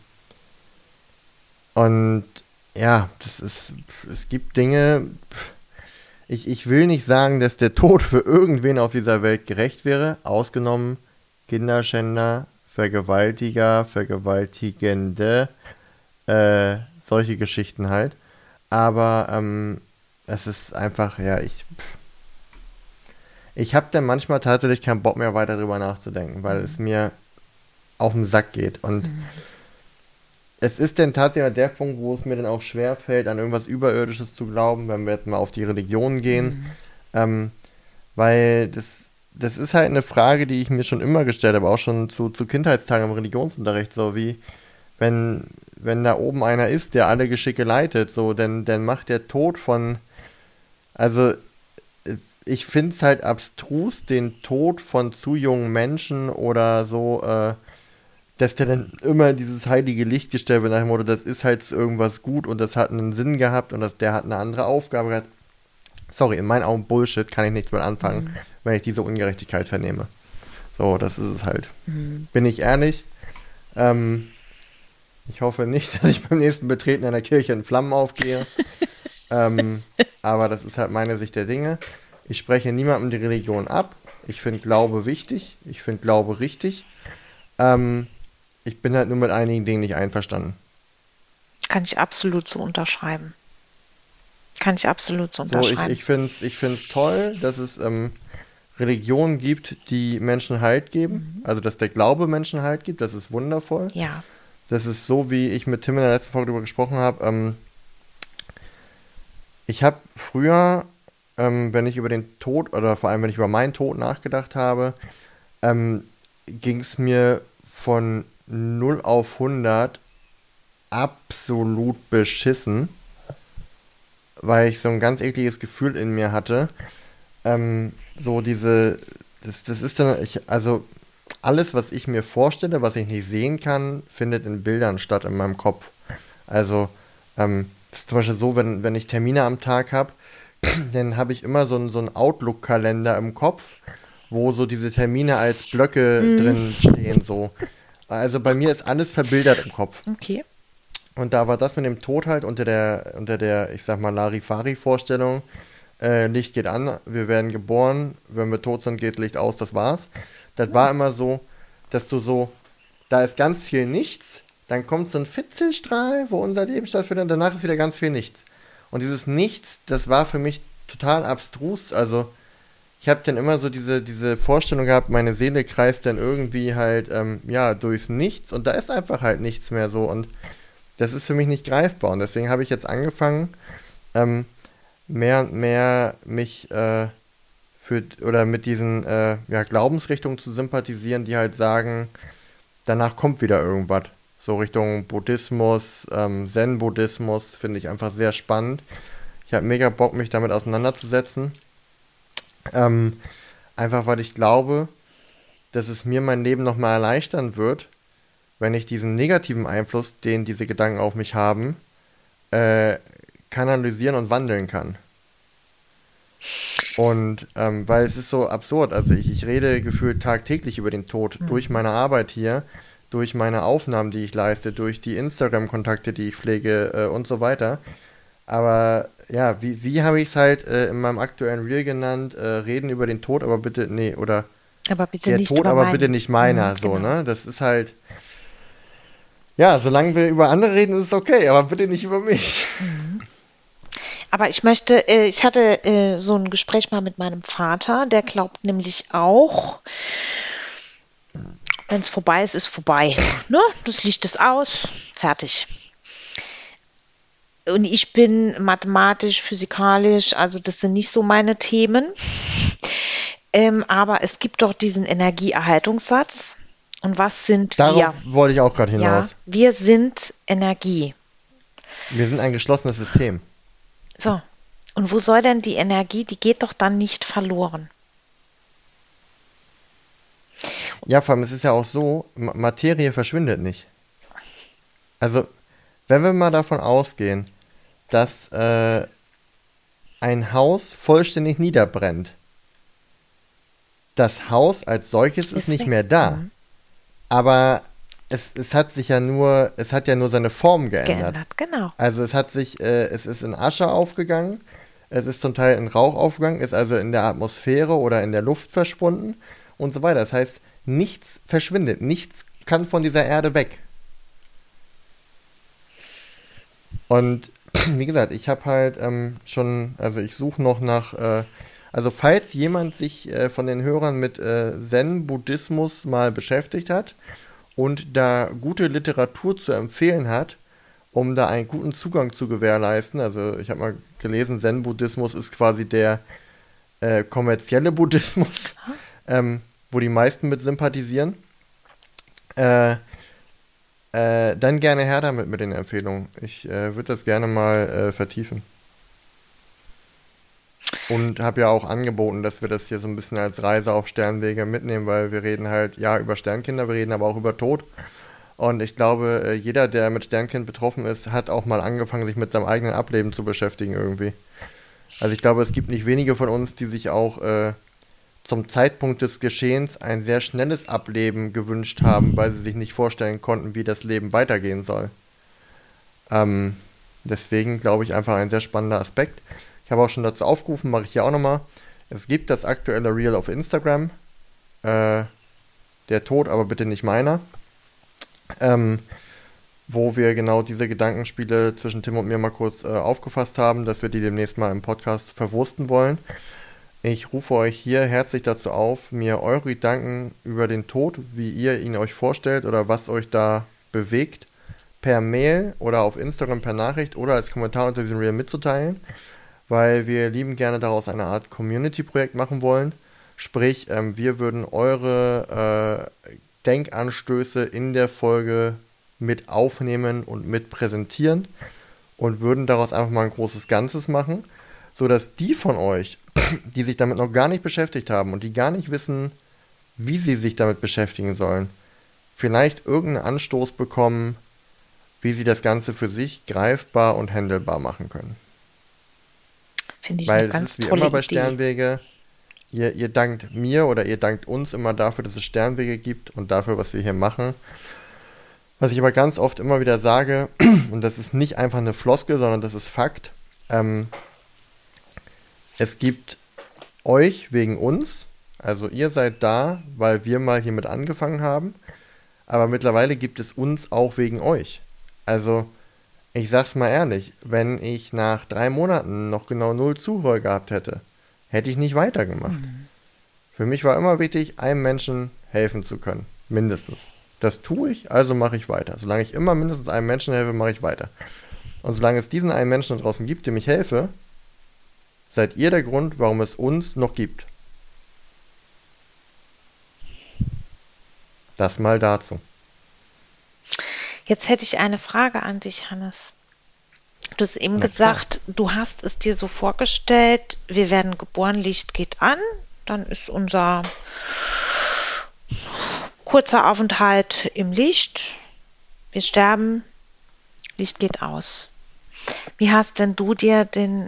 und ja, das ist, es gibt Dinge, ich, ich will nicht sagen, dass der Tod für irgendwen auf dieser Welt gerecht wäre, ausgenommen Kinderschänder, Vergewaltiger, Vergewaltigende, äh, solche Geschichten halt. Aber ähm, es ist einfach, ja, ich ich habe dann manchmal tatsächlich keinen Bock mehr weiter drüber nachzudenken, weil mhm. es mir auf den Sack geht. Und mhm. es ist dann tatsächlich der Punkt, wo es mir dann auch schwerfällt, an irgendwas Überirdisches zu glauben, wenn wir jetzt mal auf die Religion gehen. Mhm. Ähm, weil das, das ist halt eine Frage, die ich mir schon immer gestellt habe, auch schon zu, zu Kindheitstagen im Religionsunterricht, so wie, wenn, wenn da oben einer ist, der alle Geschicke leitet, so, dann, dann macht der Tod von, also ich finde es halt abstrus, den Tod von zu jungen Menschen oder so, äh, dass der dann immer dieses heilige Licht gestellt wird nach dem Motto, das ist halt irgendwas gut und das hat einen Sinn gehabt und das, der hat eine andere Aufgabe gehabt. Sorry, in meinen Augen Bullshit, kann ich nichts mehr anfangen, mhm. wenn ich diese Ungerechtigkeit vernehme. So, das ist es halt. Mhm. Bin ich ehrlich? Ähm, ich hoffe nicht, dass ich beim nächsten Betreten einer Kirche in Flammen aufgehe. ähm, aber das ist halt meine Sicht der Dinge. Ich spreche niemandem die Religion ab. Ich finde Glaube wichtig. Ich finde Glaube richtig. Ähm, ich bin halt nur mit einigen Dingen nicht einverstanden. Kann ich absolut so unterschreiben. Kann ich absolut so unterschreiben. So, ich ich finde es ich find's toll, dass es ähm, Religionen gibt, die Menschen Halt geben. Mhm. Also, dass der Glaube Menschen Halt gibt. Das ist wundervoll. Ja. Das ist so, wie ich mit Tim in der letzten Folge darüber gesprochen habe. Ähm, ich habe früher, ähm, wenn ich über den Tod oder vor allem, wenn ich über meinen Tod nachgedacht habe, ähm, ging es mir von null auf hundert absolut beschissen, weil ich so ein ganz ekliges Gefühl in mir hatte. Ähm, so diese, das, das ist dann, ich, also alles, was ich mir vorstelle, was ich nicht sehen kann, findet in Bildern statt in meinem Kopf. Also, ähm, das ist zum Beispiel so, wenn, wenn ich Termine am Tag habe, dann habe ich immer so einen so einen Outlook-Kalender im Kopf, wo so diese Termine als Blöcke mm. drin stehen, so. Also bei mir ist alles verbildert im Kopf. Okay. Und da war das mit dem Tod halt unter der, unter der, ich sag mal, Larifari-Vorstellung, äh, Licht geht an, wir werden geboren, wenn wir tot sind, geht Licht aus, das war's. Das war immer so, dass du so, da ist ganz viel Nichts, dann kommt so ein Fitzelstrahl, wo unser Leben stattfindet, und danach ist wieder ganz viel Nichts. Und dieses Nichts, das war für mich total abstrus, also ich habe dann immer so diese, diese Vorstellung gehabt, meine Seele kreist dann irgendwie halt, ähm, ja, durchs Nichts und da ist einfach halt nichts mehr so und das ist für mich nicht greifbar und deswegen habe ich jetzt angefangen, ähm, mehr und mehr mich äh, für, oder mit diesen äh, ja, Glaubensrichtungen zu sympathisieren, die halt sagen, danach kommt wieder irgendwas. So Richtung Buddhismus, ähm, Zen-Buddhismus, finde ich einfach sehr spannend. Ich habe mega Bock, mich damit auseinanderzusetzen. Ähm, einfach weil ich glaube, dass es mir mein Leben nochmal erleichtern wird, wenn ich diesen negativen Einfluss, den diese Gedanken auf mich haben, äh, kanalisieren und wandeln kann. Und ähm, weil es ist so absurd, also ich, ich rede gefühlt tagtäglich über den Tod, mhm. durch meine Arbeit hier, durch meine Aufnahmen, die ich leiste, durch die Instagram-Kontakte, die ich pflege äh, und so weiter. Aber ja, wie, wie habe ich es halt äh, in meinem aktuellen Reel genannt, äh, reden über den Tod, aber bitte, nee, oder aber bitte der nicht Tod, aber meinen. bitte nicht meiner, mhm, so, genau. ne? Das ist halt, Ja, solange wir über andere reden, ist es okay, aber bitte nicht über mich. Mhm. Aber ich möchte, äh, ich hatte äh, so ein Gespräch mal mit meinem Vater, der glaubt nämlich auch, wenn es vorbei ist, ist vorbei. Ne? Das Licht ist aus, fertig. Und ich bin mathematisch, physikalisch, also das sind nicht so meine Themen. Ähm, aber es gibt doch diesen Energieerhaltungssatz. Und was sind Darauf wir? wollte ich auch gerade hinaus. Ja, wir sind Energie. Wir sind ein geschlossenes System. So, und wo soll denn die Energie, die geht doch dann nicht verloren. Ja, vor allem, es ist ja auch so, M- Materie verschwindet nicht. Also, wenn wir mal davon ausgehen, dass äh, ein Haus vollständig niederbrennt, das Haus als solches ist, Ist nicht weg. mehr da. Mhm. Aber es, es hat sich ja nur, es hat ja nur seine Form geändert. Geändert, genau. Also es hat sich, äh, es ist in Asche aufgegangen, es ist zum Teil in Rauch aufgegangen, ist also in der Atmosphäre oder in der Luft verschwunden und so weiter. Das heißt, nichts verschwindet, nichts kann von dieser Erde weg. Und wie gesagt, ich habe halt ähm, schon, also ich suche noch nach, äh, also falls jemand sich äh, von den Hörern mit äh, Zen-Buddhismus mal beschäftigt hat und da gute Literatur zu empfehlen hat, um da einen guten Zugang zu gewährleisten, also ich habe mal gelesen, Zen-Buddhismus ist quasi der äh, kommerzielle Buddhismus, ähm, wo die meisten mit sympathisieren, äh, äh, dann gerne her damit mit den Empfehlungen. Ich äh, würde das gerne mal äh, vertiefen. Und habe ja auch angeboten, dass wir das hier so ein bisschen als Reise auf Sternwege mitnehmen, weil wir reden halt, ja, über Sternkinder, wir reden aber auch über Tod. Und ich glaube, äh, jeder, der mit Sternkind betroffen ist, hat auch mal angefangen, sich mit seinem eigenen Ableben zu beschäftigen irgendwie. Also ich glaube, es gibt nicht wenige von uns, die sich auch äh, zum Zeitpunkt des Geschehens ein sehr schnelles Ableben gewünscht haben, weil sie sich nicht vorstellen konnten, wie das Leben weitergehen soll. Ähm, deswegen glaube ich einfach ein sehr spannender Aspekt. Ich habe auch schon dazu aufgerufen, mache ich hier auch nochmal. Es gibt das aktuelle Reel auf Instagram. Äh, der Tod, aber bitte nicht meiner. Ähm, wo wir genau diese Gedankenspiele zwischen Tim und mir mal kurz äh, aufgefasst haben, dass wir die demnächst mal im Podcast verwursten wollen. Ich rufe euch hier herzlich dazu auf, mir eure Gedanken über den Tod, wie ihr ihn euch vorstellt oder was euch da bewegt, per Mail oder auf Instagram per Nachricht oder als Kommentar unter diesem Reel mitzuteilen, weil wir lieben gerne daraus eine Art Community-Projekt machen wollen. Sprich, ähm, wir würden eure äh, Denkanstöße in der Folge mit aufnehmen und mit präsentieren und würden daraus einfach mal ein großes Ganzes machen, sodass die von euch, die sich damit noch gar nicht beschäftigt haben und die gar nicht wissen, wie sie sich damit beschäftigen sollen, vielleicht irgendeinen Anstoß bekommen, wie sie das Ganze für sich greifbar und handelbar machen können. Finde ich Weil eine es ganz ist wie tolle immer bei Idee. Sternwege, ihr, ihr dankt mir oder ihr dankt uns immer dafür, dass es Sternwege gibt und dafür, was wir hier machen. Was ich aber ganz oft immer wieder sage, und das ist nicht einfach eine Floskel, sondern das ist Fakt, ähm, es gibt euch wegen uns, also ihr seid da, weil wir mal hiermit angefangen haben, aber mittlerweile gibt es uns auch wegen euch. Also, ich sag's mal ehrlich, wenn ich nach drei Monaten noch genau null Zuhörer gehabt hätte, hätte ich nicht weitergemacht. Mhm. Für mich war immer wichtig, einem Menschen helfen zu können, mindestens. Das tue ich, also mache ich weiter. Solange ich immer mindestens einem Menschen helfe, mache ich weiter. Und solange es diesen einen Menschen da draußen gibt, dem ich helfe, seid ihr der Grund, warum es uns noch gibt. Das mal dazu. Jetzt hätte ich eine Frage an dich, Hannes. Du hast eben Na gesagt, klar. Du hast es dir so vorgestellt, wir werden geboren, Licht geht an, dann ist unser kurzer Aufenthalt im Licht, wir sterben, Licht geht aus. Wie hast denn du dir den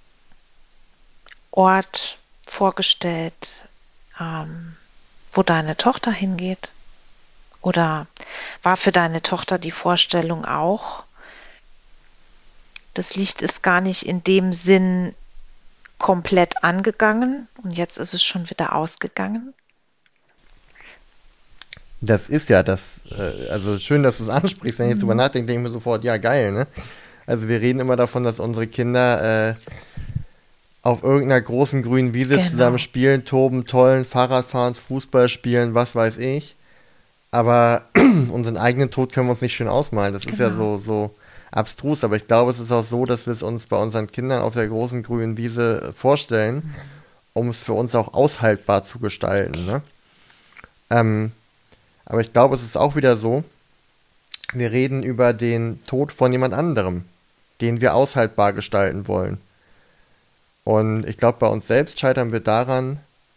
Ort vorgestellt, ähm, wo deine Tochter hingeht? Oder war für deine Tochter die Vorstellung auch, das Licht ist gar nicht in dem Sinn komplett angegangen und jetzt ist es schon wieder ausgegangen? Das ist ja das, äh, also schön, dass du es ansprichst. Wenn ich jetzt drüber nachdenke, denke ich mir sofort, ja geil, ne? Also wir reden immer davon, dass unsere Kinder äh, auf irgendeiner großen grünen Wiese Genau. zusammen spielen, toben, tollen, Fahrrad fahren, Fußball spielen, was weiß ich. Aber unseren eigenen Tod können wir uns nicht schön ausmalen. Das ist ja Genau. so, so abstrus. Aber ich glaube, es ist auch so, dass wir es uns bei unseren Kindern auf der großen grünen Wiese vorstellen, um es für uns auch aushaltbar zu gestalten, ne? Ähm, aber ich glaube, es ist auch wieder so, wir reden über den Tod von jemand anderem, den wir aushaltbar gestalten wollen. Und ich glaube, bei uns selbst scheitern wir daran,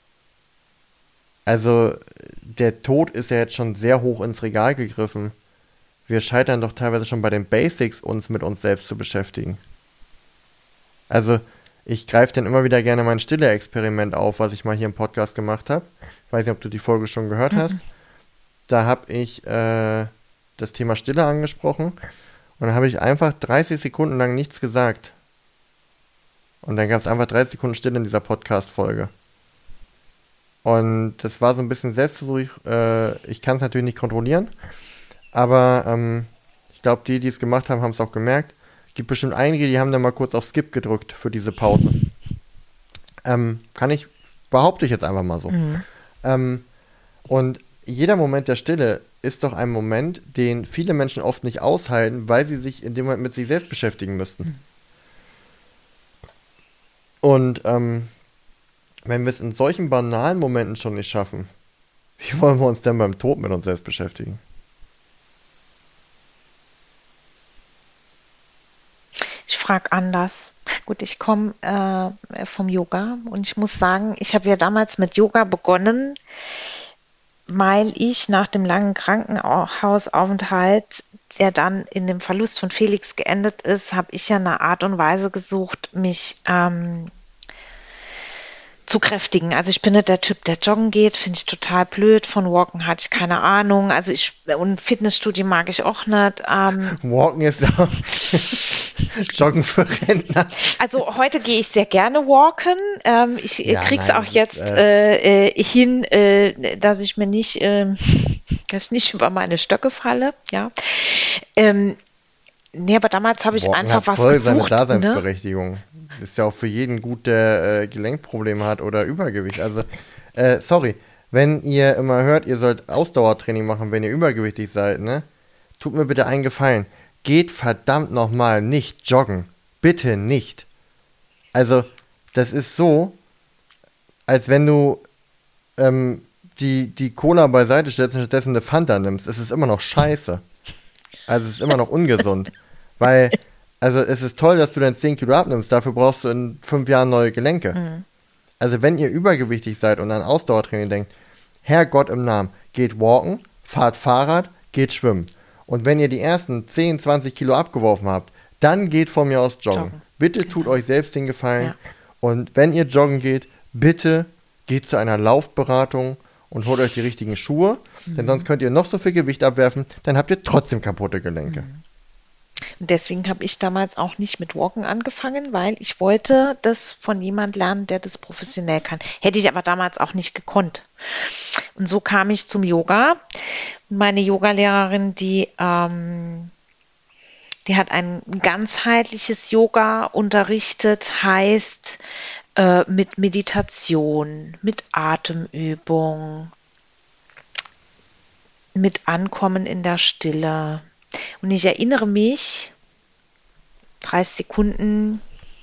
also der Tod ist ja jetzt schon sehr hoch ins Regal gegriffen. Wir scheitern doch teilweise schon bei den Basics, uns mit uns selbst zu beschäftigen. Also ich greife dann immer wieder gerne mein Stille-Experiment auf, was ich mal hier im Podcast gemacht habe. Ich weiß nicht, ob du die Folge schon gehört hast. Mhm. Da habe ich äh, das Thema Stille angesprochen und dann habe ich einfach dreißig Sekunden lang nichts gesagt. Und dann gab es einfach dreißig Sekunden Stille in dieser Podcast-Folge. Und das war so ein bisschen Selbstversuch. Äh, ich kann es natürlich nicht kontrollieren, aber ähm, ich glaube, die, die es gemacht haben, haben es auch gemerkt. Es gibt bestimmt einige, die haben dann mal kurz auf Skip gedrückt für diese Pause. Ähm, kann ich, behaupte ich jetzt einfach mal so. Mhm. Ähm, und jeder Moment der Stille ist doch ein Moment, den viele Menschen oft nicht aushalten, weil sie sich in dem Moment mit sich selbst beschäftigen müssten. Und ähm, wenn wir es in solchen banalen Momenten schon nicht schaffen, wie wollen wir uns denn beim Tod mit uns selbst beschäftigen? Ich frage anders. Gut, ich komme äh, vom Yoga und ich muss sagen, ich habe ja damals mit Yoga begonnen, weil ich nach dem langen Krankenhausaufenthalt, der dann in dem Verlust von Felix geendet ist, habe ich ja eine Art und Weise gesucht, mich ähm, zu kräftigen. Also ich bin nicht der Typ, der joggen geht, finde ich total blöd. Von Walken hatte ich keine Ahnung. Also ich, und Fitnessstudio mag ich auch nicht. Ähm, Walken ist ja Joggen für Rentner. Also heute gehe ich sehr gerne walken. Ähm, ich Ja, krieg's nein, auch das jetzt ist, äh, äh, hin, äh, dass ich mir nicht, äh, dass ich nicht über meine Stöcke falle. Ja. Ähm, nee, aber damals habe ich Walken einfach hat was voll gesucht. seine Ne? Daseinsberechtigung. Ist ja auch für jeden gut, der äh, Gelenkprobleme hat oder Übergewicht. Also, äh, sorry, wenn ihr immer hört, ihr sollt Ausdauertraining machen, wenn ihr übergewichtig seid, ne? Tut mir bitte einen Gefallen. Geht verdammt nochmal nicht joggen. Bitte nicht. Also, das ist so, als wenn du ähm, die, die Cola beiseite stellst und stattdessen eine Fanta nimmst. Es ist immer noch scheiße. Also, es ist immer noch ungesund. Weil, also, es ist toll, dass du dein zehn Kilo abnimmst. Dafür brauchst du in fünf Jahren neue Gelenke. Mhm. Also, wenn ihr übergewichtig seid und an Ausdauertraining denkt, Herrgott im Namen, geht walken, fahrt Fahrrad, geht schwimmen. Und wenn ihr die ersten zehn, zwanzig Kilo abgeworfen habt, dann geht von mir aus joggen. Joggen. Bitte Genau. tut euch selbst den Gefallen. Ja. Und wenn ihr joggen geht, bitte geht zu einer Laufberatung und holt euch die richtigen Schuhe. Mhm. Denn sonst könnt ihr noch so viel Gewicht abwerfen, dann habt ihr trotzdem kaputte Gelenke. Mhm. Und deswegen habe ich damals auch nicht mit Walken angefangen, weil ich wollte das von jemand lernen, der das professionell kann. Hätte ich aber damals auch nicht gekonnt. Und so kam ich zum Yoga. Meine Yogalehrerin, die, ähm, die hat ein ganzheitliches Yoga unterrichtet, heißt äh, mit Meditation, mit Atemübung, mit Ankommen in der Stille. Und ich erinnere mich, dreißig Sekunden,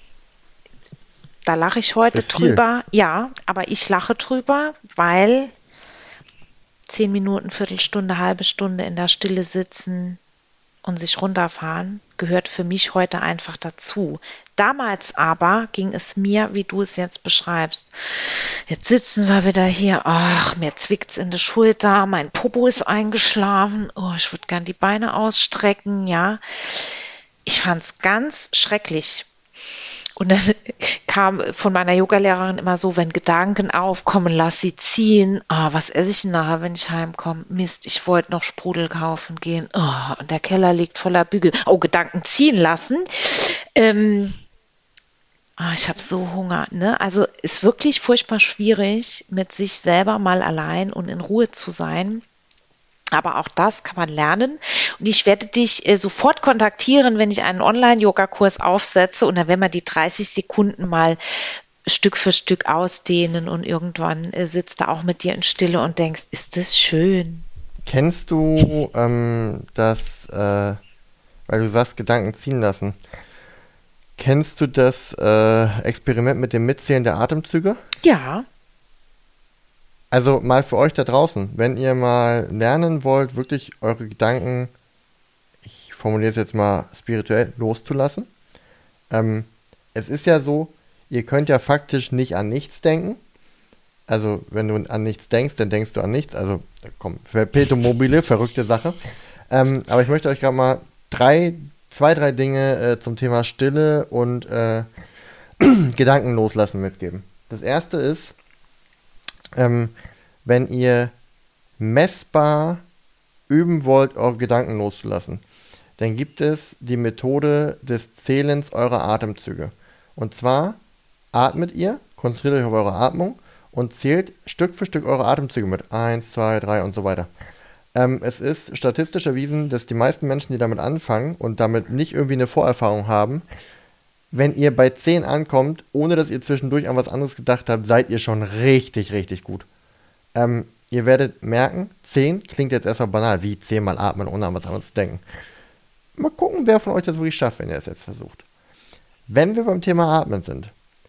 da lache ich heute Das ist viel. drüber. Ja, aber ich lache drüber, weil zehn Minuten, Viertelstunde, halbe Stunde in der Stille sitzen und sich runterfahren, gehört für mich heute einfach dazu. Damals aber ging es mir, wie du es jetzt beschreibst. Jetzt sitzen wir wieder hier, ach, mir zwickt's in der Schulter, mein Popo ist eingeschlafen, oh, ich würde gern die Beine ausstrecken, ja. Ich fand's ganz schrecklich. Und dann kam von meiner Yogalehrerin immer so, wenn Gedanken aufkommen, lass sie ziehen. Ah, was esse ich nachher, wenn ich heimkomme? Mist, ich wollte noch Sprudel kaufen gehen. Oh, und der Keller liegt voller Bügel. Oh, Gedanken ziehen lassen. Ähm, ah, ich habe so Hunger. Ne? Also ist wirklich furchtbar schwierig, mit sich selber mal allein und in Ruhe zu sein. Aber auch das kann man lernen. Und ich werde dich äh, sofort kontaktieren, wenn ich einen Online-Yoga-Kurs aufsetze. Und dann werden wir die dreißig Sekunden mal Stück für Stück ausdehnen. Und irgendwann äh, sitzt du auch mit dir in Stille und denkst, ist das schön. Kennst du ähm, das, äh, weil du sagst, Gedanken ziehen lassen. Kennst du das äh, Experiment mit dem Mitzählen der Atemzüge? Ja. Also mal für euch da draußen, wenn ihr mal lernen wollt, wirklich eure Gedanken, ich formuliere es jetzt mal spirituell, loszulassen. Ähm, es ist ja so, ihr könnt ja faktisch nicht an nichts denken. Also wenn du an nichts denkst, dann denkst du an nichts. Also komm, Perpetuum mobile, verrückte Sache. Ähm, aber ich möchte euch gerade mal drei, zwei, drei Dinge äh, zum Thema Stille und äh, Gedanken loslassen mitgeben. Das erste ist, Ähm, wenn ihr messbar üben wollt, eure Gedanken loszulassen, dann gibt es die Methode des Zählens eurer Atemzüge. Und zwar atmet ihr, konzentriert euch auf eure Atmung und zählt Stück für Stück eure Atemzüge mit. Eins, zwei, drei und so weiter. Ähm, es ist statistisch erwiesen, dass die meisten Menschen, die damit anfangen und damit nicht irgendwie eine Vorerfahrung haben, wenn ihr bei zehn ankommt, ohne dass ihr zwischendurch an was anderes gedacht habt, seid ihr schon richtig, richtig gut. Ähm, ihr werdet merken, zehn klingt jetzt erstmal banal, wie zehn mal atmen, ohne an was anderes zu denken. Mal gucken, wer von euch das wirklich schafft, wenn ihr es jetzt versucht. Wenn wir beim Thema Atmen sind,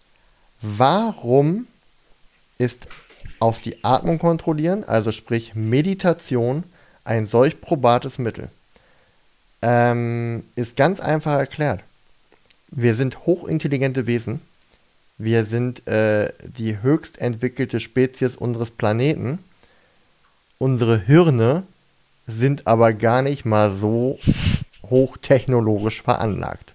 warum ist auf die Atmung kontrollieren, also sprich Meditation, ein solch probates Mittel? Ähm, ist ganz einfach erklärt. Wir sind hochintelligente Wesen. Wir sind äh, die höchst entwickelte Spezies unseres Planeten. Unsere Hirne sind aber gar nicht mal so hochtechnologisch veranlagt.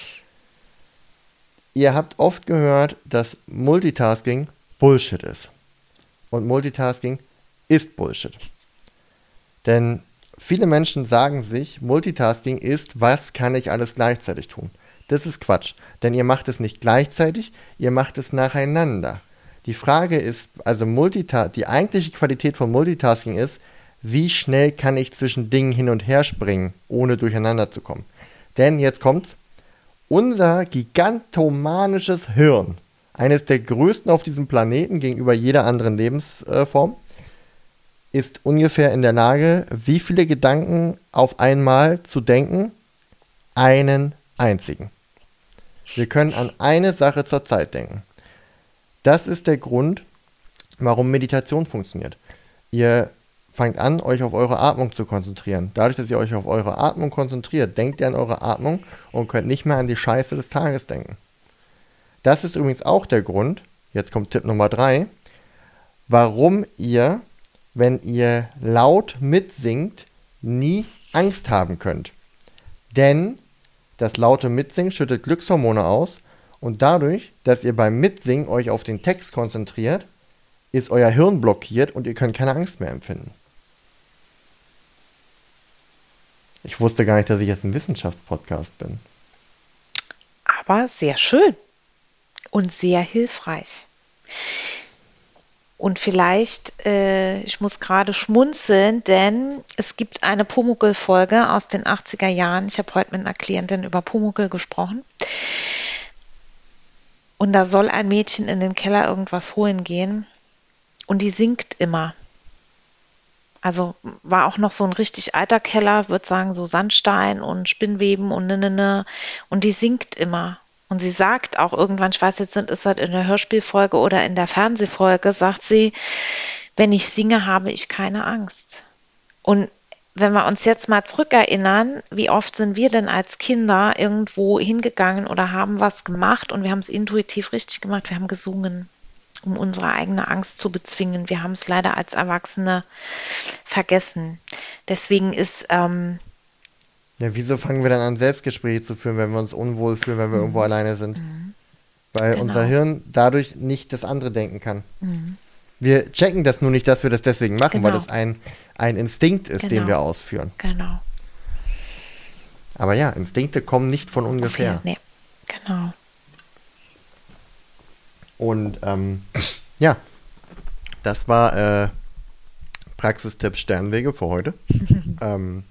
Ihr habt oft gehört, dass Multitasking Bullshit ist. Und Multitasking ist Bullshit. Denn viele Menschen sagen sich, Multitasking ist, was kann ich alles gleichzeitig tun? Das ist Quatsch, denn ihr macht es nicht gleichzeitig, ihr macht es nacheinander. Die Frage ist, also Multita- die eigentliche Qualität von Multitasking ist, wie schnell kann ich zwischen Dingen hin und her springen, ohne durcheinander zu kommen. Denn jetzt kommt's, unser gigantomanisches Hirn, eines der größten auf diesem Planeten gegenüber jeder anderen Lebensform, ist ungefähr in der Lage, wie viele Gedanken auf einmal zu denken? Einen einzigen. Wir können an eine Sache zur Zeit denken. Das ist der Grund, warum Meditation funktioniert. Ihr fangt an, euch auf eure Atmung zu konzentrieren. Dadurch, dass ihr euch auf eure Atmung konzentriert, denkt ihr an eure Atmung und könnt nicht mehr an die Scheiße des Tages denken. Das ist übrigens auch der Grund, jetzt kommt Tipp Nummer drei, warum ihr, wenn ihr laut mitsingt, nie Angst haben könnt. Denn das laute Mitsingen schüttet Glückshormone aus und dadurch, dass ihr beim Mitsingen euch auf den Text konzentriert, ist euer Hirn blockiert und ihr könnt keine Angst mehr empfinden. Ich wusste gar nicht, dass ich jetzt ein Wissenschaftspodcast bin. Aber sehr schön und sehr hilfreich. Und vielleicht, äh, ich muss gerade schmunzeln, denn es gibt eine Pumuckl-Folge aus den achtziger Jahren. Ich habe heute mit einer Klientin über Pumuckl gesprochen. Und da soll ein Mädchen in den Keller irgendwas holen gehen. Und die singt immer. Also war auch noch so ein richtig alter Keller, würde sagen so Sandstein und Spinnweben und ne, ne, ne. Und die singt immer. Und sie sagt auch irgendwann, ich weiß jetzt nicht, ist das in der Hörspielfolge oder in der Fernsehfolge, sagt sie, wenn ich singe, habe ich keine Angst. Und wenn wir uns jetzt mal zurückerinnern, wie oft sind wir denn als Kinder irgendwo hingegangen oder haben was gemacht und wir haben es intuitiv richtig gemacht, wir haben gesungen, um unsere eigene Angst zu bezwingen. Wir haben es leider als Erwachsene vergessen. Deswegen ist... Ähm, Ja, wieso fangen wir dann an, Selbstgespräche zu führen, wenn wir uns unwohl fühlen, wenn wir mhm. irgendwo alleine sind? Mhm. Weil genau. unser Hirn dadurch nicht das andere denken kann. Mhm. Wir checken das nur nicht, dass wir das deswegen machen, genau. weil das ein, ein Instinkt ist, genau. den wir ausführen. Genau. Aber ja, Instinkte kommen nicht von ungefähr. Okay, nee, genau. Und ähm, ja, das war äh, Praxistipps Sternwege für heute. ähm,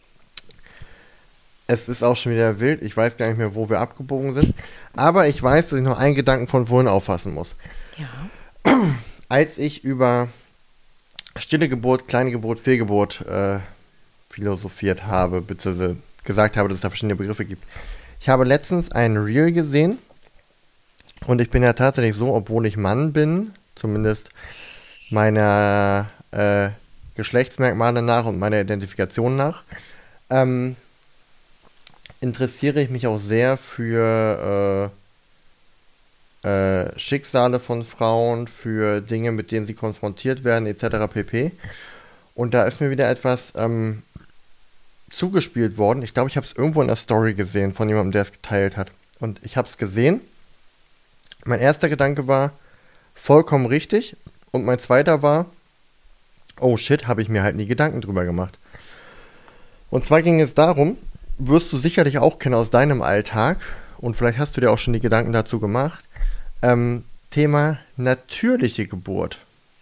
es ist auch schon wieder wild. Ich weiß gar nicht mehr, wo wir abgebogen sind. Aber ich weiß, dass ich noch einen Gedanken von vorhin auffassen muss. Ja. Als ich über stille Geburt, kleine Geburt, Fehlgeburt äh, philosophiert habe, beziehungsweise gesagt habe, dass es da verschiedene Begriffe gibt. Ich habe letztens ein Reel gesehen und ich bin ja tatsächlich so, obwohl ich Mann bin, zumindest meiner äh, Geschlechtsmerkmale nach und meiner Identifikation nach, ähm, interessiere ich mich auch sehr für äh, äh, Schicksale von Frauen, für Dinge, mit denen sie konfrontiert werden, et cetera pp. Und da ist mir wieder etwas ähm, zugespielt worden. Ich glaube, ich habe es irgendwo in der Story gesehen von jemandem, der es geteilt hat. Und ich habe es gesehen. Mein erster Gedanke war, vollkommen richtig. Und mein zweiter war, oh shit, habe ich mir halt nie Gedanken drüber gemacht. Und zwar ging es darum, wirst du sicherlich auch kennen aus deinem Alltag, und vielleicht hast du dir auch schon die Gedanken dazu gemacht, ähm, Thema natürliche Geburt.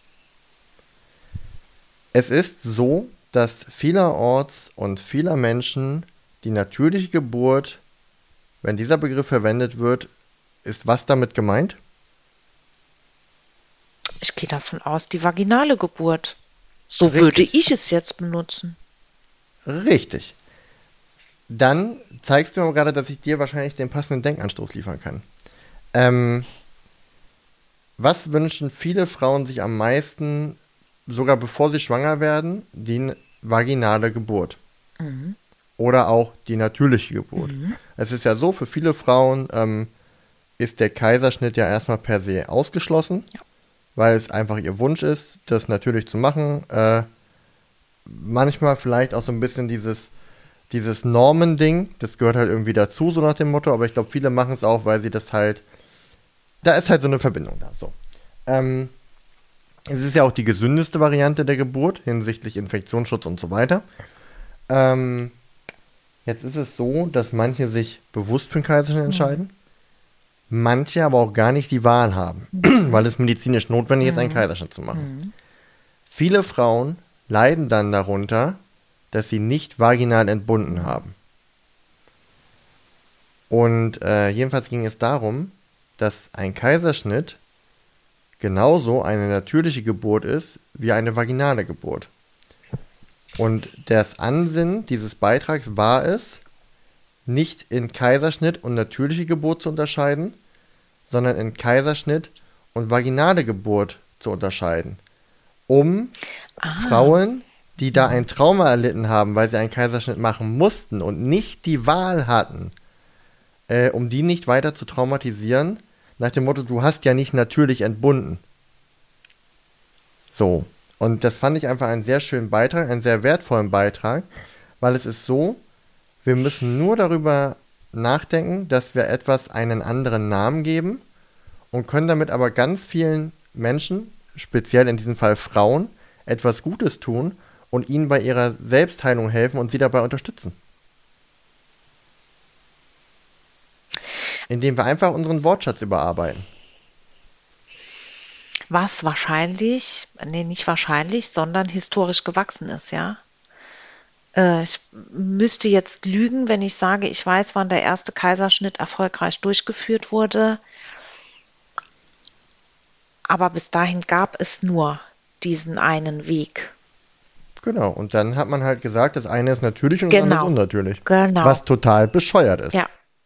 Es ist so, dass vielerorts und vieler Menschen die natürliche Geburt, wenn dieser Begriff verwendet wird, ist was damit gemeint? Ich gehe davon aus, die vaginale Geburt. So Richtig. würde ich es jetzt benutzen. Richtig. Dann zeigst du mir gerade, dass ich dir wahrscheinlich den passenden Denkanstoß liefern kann. Ähm, was wünschen viele Frauen sich am meisten, sogar bevor sie schwanger werden? Die vaginale Geburt. Mhm. Oder auch die natürliche Geburt. Mhm. Es ist ja so, für viele Frauen ähm, ist der Kaiserschnitt ja erstmal per se ausgeschlossen, Ja. weil es einfach ihr Wunsch ist, das natürlich zu machen. Äh, manchmal vielleicht auch so ein bisschen dieses Dieses Normending, das gehört halt irgendwie dazu, so nach dem Motto, aber ich glaube, viele machen es auch, weil sie das halt, da ist halt so eine Verbindung da, so. Ähm, es ist ja auch die gesündeste Variante der Geburt, hinsichtlich Infektionsschutz und so weiter. Ähm, jetzt ist es so, dass manche sich bewusst für einen Kaiserschnitt entscheiden, mhm. manche aber auch gar nicht die Wahl haben, mhm. weil es medizinisch notwendig ist, einen Kaiserschnitt zu machen. Mhm. Viele Frauen leiden dann darunter, dass sie nicht vaginal entbunden haben. Und äh, jedenfalls ging es darum, dass ein Kaiserschnitt genauso eine natürliche Geburt ist wie eine vaginale Geburt. Und das Ansinnen dieses Beitrags war es, nicht in Kaiserschnitt und natürliche Geburt zu unterscheiden, sondern in Kaiserschnitt und vaginale Geburt zu unterscheiden, um ah. Frauen, die da ein Trauma erlitten haben, weil sie einen Kaiserschnitt machen mussten und nicht die Wahl hatten, äh, um die nicht weiter zu traumatisieren, nach dem Motto, du hast ja nicht natürlich entbunden. So, und das fand ich einfach einen sehr schönen Beitrag, einen sehr wertvollen Beitrag, weil es ist so, wir müssen nur darüber nachdenken, dass wir etwas einen anderen Namen geben und können damit aber ganz vielen Menschen, speziell in diesem Fall Frauen, etwas Gutes tun und ihnen bei ihrer Selbstheilung helfen und sie dabei unterstützen. Indem wir einfach unseren Wortschatz überarbeiten. Was wahrscheinlich, nee, nicht wahrscheinlich, sondern historisch gewachsen ist, ja. Äh, ich müsste jetzt lügen, wenn ich sage, ich weiß, wann der erste Kaiserschnitt erfolgreich durchgeführt wurde. Aber bis dahin gab es nur diesen einen Weg. Genau, und dann hat man halt gesagt, das eine ist natürlich und das Genau. andere ist unnatürlich. Genau. Was total bescheuert ist. Ja.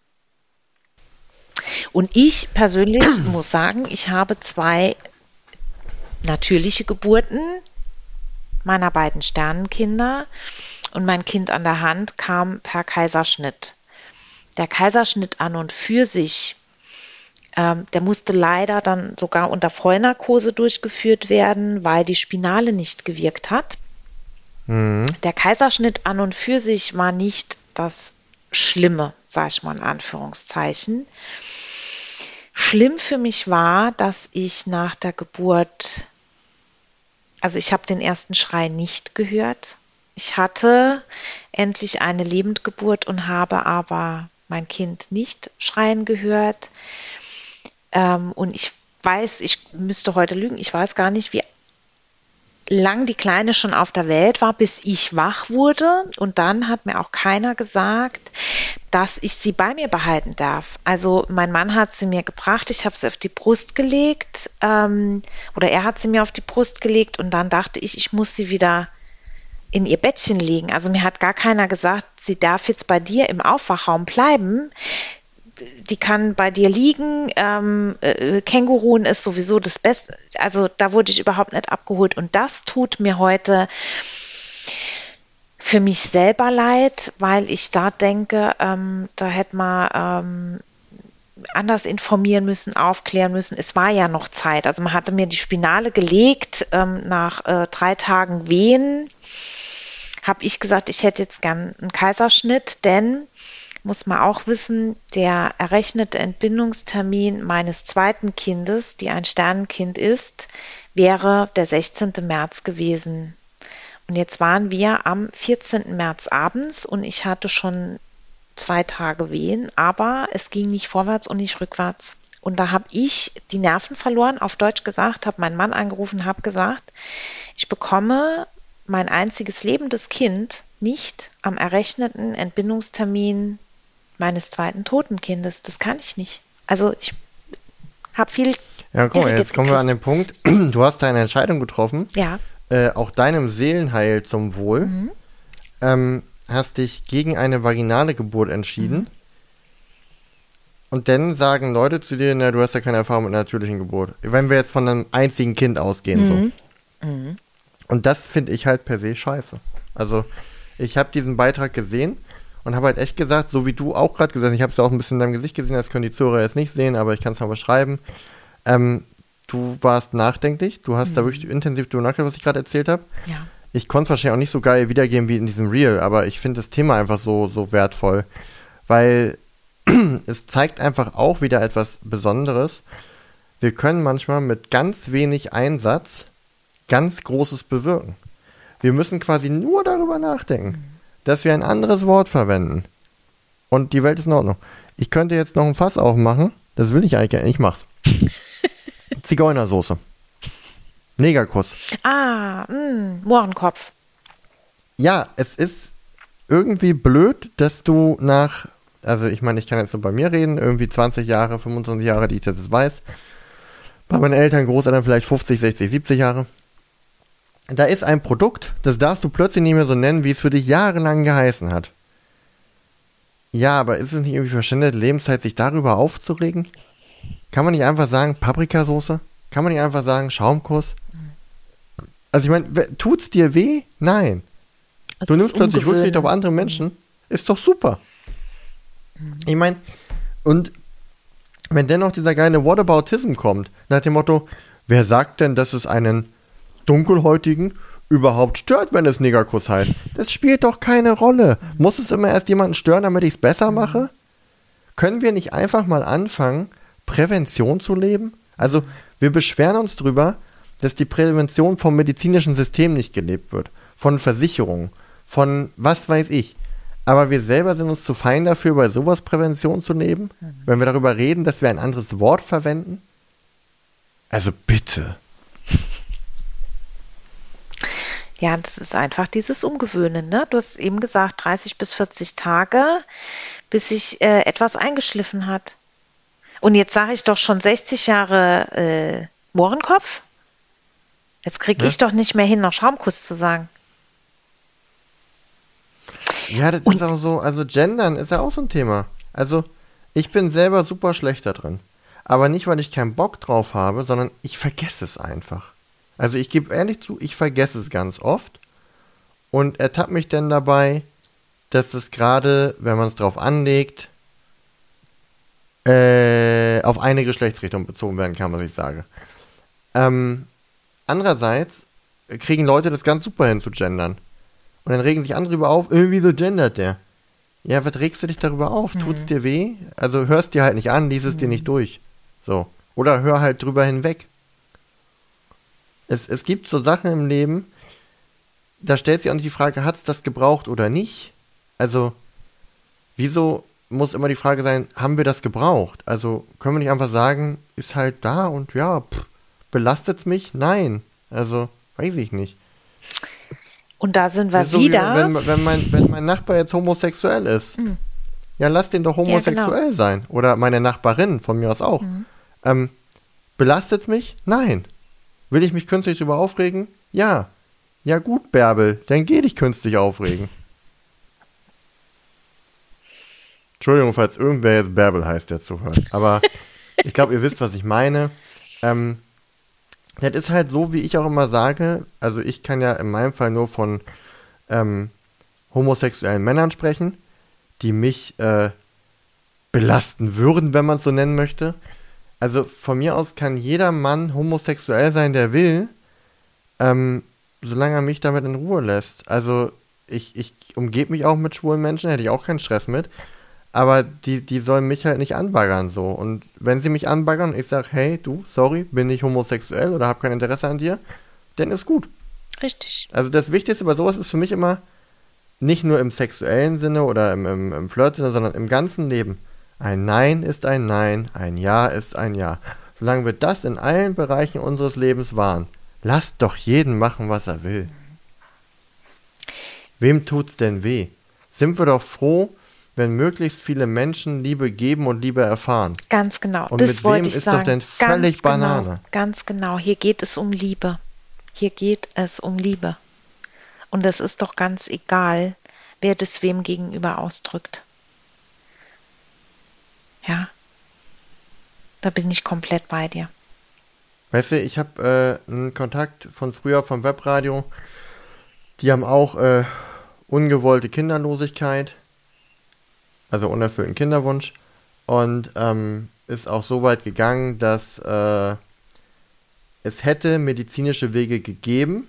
Und ich persönlich muss sagen, ich habe zwei natürliche Geburten meiner beiden Sternenkinder und mein Kind an der Hand kam per Kaiserschnitt. Der Kaiserschnitt an und für sich, ähm, der musste leider dann sogar unter Vollnarkose durchgeführt werden, weil die Spinale nicht gewirkt hat. Mhm. Der Kaiserschnitt an und für sich war nicht das Schlimme, sage ich mal in Anführungszeichen. Schlimm für mich war, dass ich nach der Geburt, also ich habe den ersten Schrei nicht gehört. Ich hatte endlich eine Lebendgeburt und habe aber mein Kind nicht schreien gehört. Ähm, und ich weiß, ich müsste heute lügen, ich weiß gar nicht, wie lang die Kleine schon auf der Welt war, bis ich wach wurde. Und dann hat mir auch keiner gesagt, dass ich sie bei mir behalten darf. Also mein Mann hat sie mir gebracht, ich habe sie auf die Brust gelegt, ähm, oder er hat sie mir auf die Brust gelegt und dann dachte ich, ich muss sie wieder in ihr Bettchen legen. Also mir hat gar keiner gesagt, sie darf jetzt bei dir im Aufwachraum bleiben. Die kann bei dir liegen, ähm, äh, Känguruen ist sowieso das Beste, also da wurde ich überhaupt nicht abgeholt und das tut mir heute für mich selber leid, weil ich da denke, ähm, da hätte man ähm, anders informieren müssen, aufklären müssen, es war ja noch Zeit, also man hatte mir die Spinale gelegt, ähm, nach äh, drei Tagen Wehen, habe ich gesagt, ich hätte jetzt gern einen Kaiserschnitt, denn muss man auch wissen, der errechnete Entbindungstermin meines zweiten Kindes, die ein Sternenkind ist, wäre der sechzehnten März gewesen. Und jetzt waren wir am vierzehnten März abends und ich hatte schon zwei Tage Wehen, aber es ging nicht vorwärts und nicht rückwärts. Und da habe ich die Nerven verloren, auf Deutsch gesagt, habe meinen Mann angerufen, habe gesagt, ich bekomme mein einziges lebendes Kind nicht am errechneten Entbindungstermin meines zweiten toten Kindes. Das kann ich nicht. Also ich habe viel... Ja, guck mal, jetzt kommen wir an den Punkt, du hast deine Entscheidung getroffen. Ja. Äh, auch deinem Seelenheil zum Wohl. Mhm. Ähm, hast dich gegen eine vaginale Geburt entschieden. Mhm. Und dann sagen Leute zu dir, na, du hast ja keine Erfahrung mit einer natürlichen Geburt. Wenn wir jetzt von einem einzigen Kind ausgehen, Mhm. so. Mhm. Und das finde ich halt per se scheiße. Also, ich habe diesen Beitrag gesehen und habe halt echt gesagt, so wie du auch gerade gesagt hast, ich habe es ja auch ein bisschen in deinem Gesicht gesehen, das können die Zuhörer jetzt nicht sehen, aber ich kann es mal beschreiben. Ähm, du warst nachdenklich, du hast mhm. da wirklich intensiv drüber nachgedacht, was ich gerade erzählt habe. Ja. Ich konnte es wahrscheinlich auch nicht so geil wiedergeben wie in diesem Reel, aber ich finde das Thema einfach so, so wertvoll, weil es zeigt einfach auch wieder etwas Besonderes. Wir können manchmal mit ganz wenig Einsatz ganz Großes bewirken. Wir müssen quasi nur darüber nachdenken, mhm. dass wir ein anderes Wort verwenden. Und die Welt ist in Ordnung. Ich könnte jetzt noch ein Fass aufmachen. Das will ich eigentlich gar nicht. Ich mach's. Zigeunersoße. Negerkuss. Ah, mh, Mohrenkopf. Ja, es ist irgendwie blöd, dass du nach, also ich meine, ich kann jetzt so bei mir reden, irgendwie zwanzig Jahre, fünfundzwanzig Jahre, die ich das weiß. Bei meinen Eltern, Großeltern vielleicht fünfzig, sechzig, siebzig Jahre. Da ist ein Produkt, das darfst du plötzlich nicht mehr so nennen, wie es für dich jahrelang geheißen hat. Ja, aber ist es nicht irgendwie verschwendete Lebenszeit, sich darüber aufzuregen? Kann man nicht einfach sagen, Paprikasauce? Kann man nicht einfach sagen, Schaumkuss? Also ich meine, tut's dir weh? Nein. Das du nimmst plötzlich Rücksicht auf andere Menschen. Ist doch super. Mhm. Ich meine, und wenn dennoch dieser geile Whataboutism kommt, nach dem Motto, wer sagt denn, dass es einen Dunkelhäutigen überhaupt stört, wenn es Negerkuss heißt? Das spielt doch keine Rolle. Muss es immer erst jemanden stören, damit ich es besser mache? Können wir nicht einfach mal anfangen, Prävention zu leben? Also, wir beschweren uns drüber, dass die Prävention vom medizinischen System nicht gelebt wird, von Versicherungen, von was weiß ich. Aber wir selber sind uns zu fein dafür, bei sowas Prävention zu leben, wenn wir darüber reden, dass wir ein anderes Wort verwenden. Also bitte. Ja, das ist einfach dieses Umgewöhnen, ne? Du hast eben gesagt, dreißig bis vierzig Tage, bis sich äh, etwas eingeschliffen hat. Und jetzt sage ich doch schon sechzig Jahre äh, Mohrenkopf. Jetzt kriege ja. ich doch nicht mehr hin, noch Schaumkuss zu sagen. Ja, das Und, ist auch so, also Gendern ist ja auch so ein Thema. Also, ich bin selber super schlecht da drin. Aber nicht, weil ich keinen Bock drauf habe, sondern ich vergesse es einfach. Also ich gebe ehrlich zu, ich vergesse es ganz oft und ertappe mich dann dabei, dass es gerade, wenn man es drauf anlegt, äh, auf eine Geschlechtsrichtung bezogen werden kann, was ich sage. Ähm, andererseits kriegen Leute das ganz super hin zu gendern. Und dann regen sich andere darüber auf, irgendwie so gendert der. Ja, was regst du dich darüber auf? Mhm. Tut's dir weh? Also hörst dir halt nicht an, lies es mhm. dir nicht durch. So. Oder hör halt drüber hinweg. Es, es gibt so Sachen im Leben, da stellt sich auch nicht die Frage, hat es das gebraucht oder nicht? Also, wieso muss immer die Frage sein, haben wir das gebraucht? Also, können wir nicht einfach sagen, ist halt da und ja, belastet es mich? Nein. Also, Weiß ich nicht. Und da sind wir Das ist so wieder. Wie, wenn, wenn, mein, wenn mein Nachbar jetzt homosexuell ist, mhm. ja, lass den doch homosexuell ja, genau. sein. Oder meine Nachbarin, von mir aus auch. Mhm. Ähm, belastet es mich? Nein. Will ich mich künstlich darüber aufregen? Ja. Ja gut, Bärbel, dann geh dich künstlich aufregen. Entschuldigung, falls irgendwer jetzt Bärbel heißt, der zuhört. Aber ich glaube, ihr wisst, was ich meine. Ähm, das ist halt so, wie ich auch immer sage. Also ich kann ja in meinem Fall nur von ähm, homosexuellen Männern sprechen, die mich äh, belasten würden, wenn man es so nennen möchte. Also von mir aus kann jeder Mann homosexuell sein, der will, ähm, solange er mich damit in Ruhe lässt. Also ich, ich umgebe mich auch mit schwulen Menschen, hätte ich auch keinen Stress mit. Aber die, die sollen mich halt nicht anbaggern so. Und wenn sie mich anbaggern und ich sage, hey, du, sorry, bin ich homosexuell oder habe kein Interesse an dir, dann ist gut. Richtig. Also das Wichtigste bei sowas ist für mich immer, nicht nur im sexuellen Sinne oder im, im, im Flirt-Sinne, sondern im ganzen Leben. Ein Nein ist ein Nein, ein Ja ist ein Ja. Solange wir das in allen Bereichen unseres Lebens wahren, lasst doch jeden machen, was er will. Wem tut's denn weh? Sind wir doch froh, wenn möglichst viele Menschen Liebe geben und Liebe erfahren. Ganz genau. Und das mit wollte wem ich ist sagen. doch denn völlig ganz Banane? Genau, ganz genau. Hier geht es um Liebe. Hier geht es um Liebe. Und es ist doch ganz egal, wer das wem gegenüber ausdrückt. Ja. Da bin ich komplett bei dir. Weißt du, ich habe äh, einen Kontakt von früher vom Webradio. Die haben auch äh, ungewollte Kinderlosigkeit. Also unerfüllten Kinderwunsch. Und ähm, ist auch so weit gegangen, dass äh, es hätte medizinische Wege gegeben.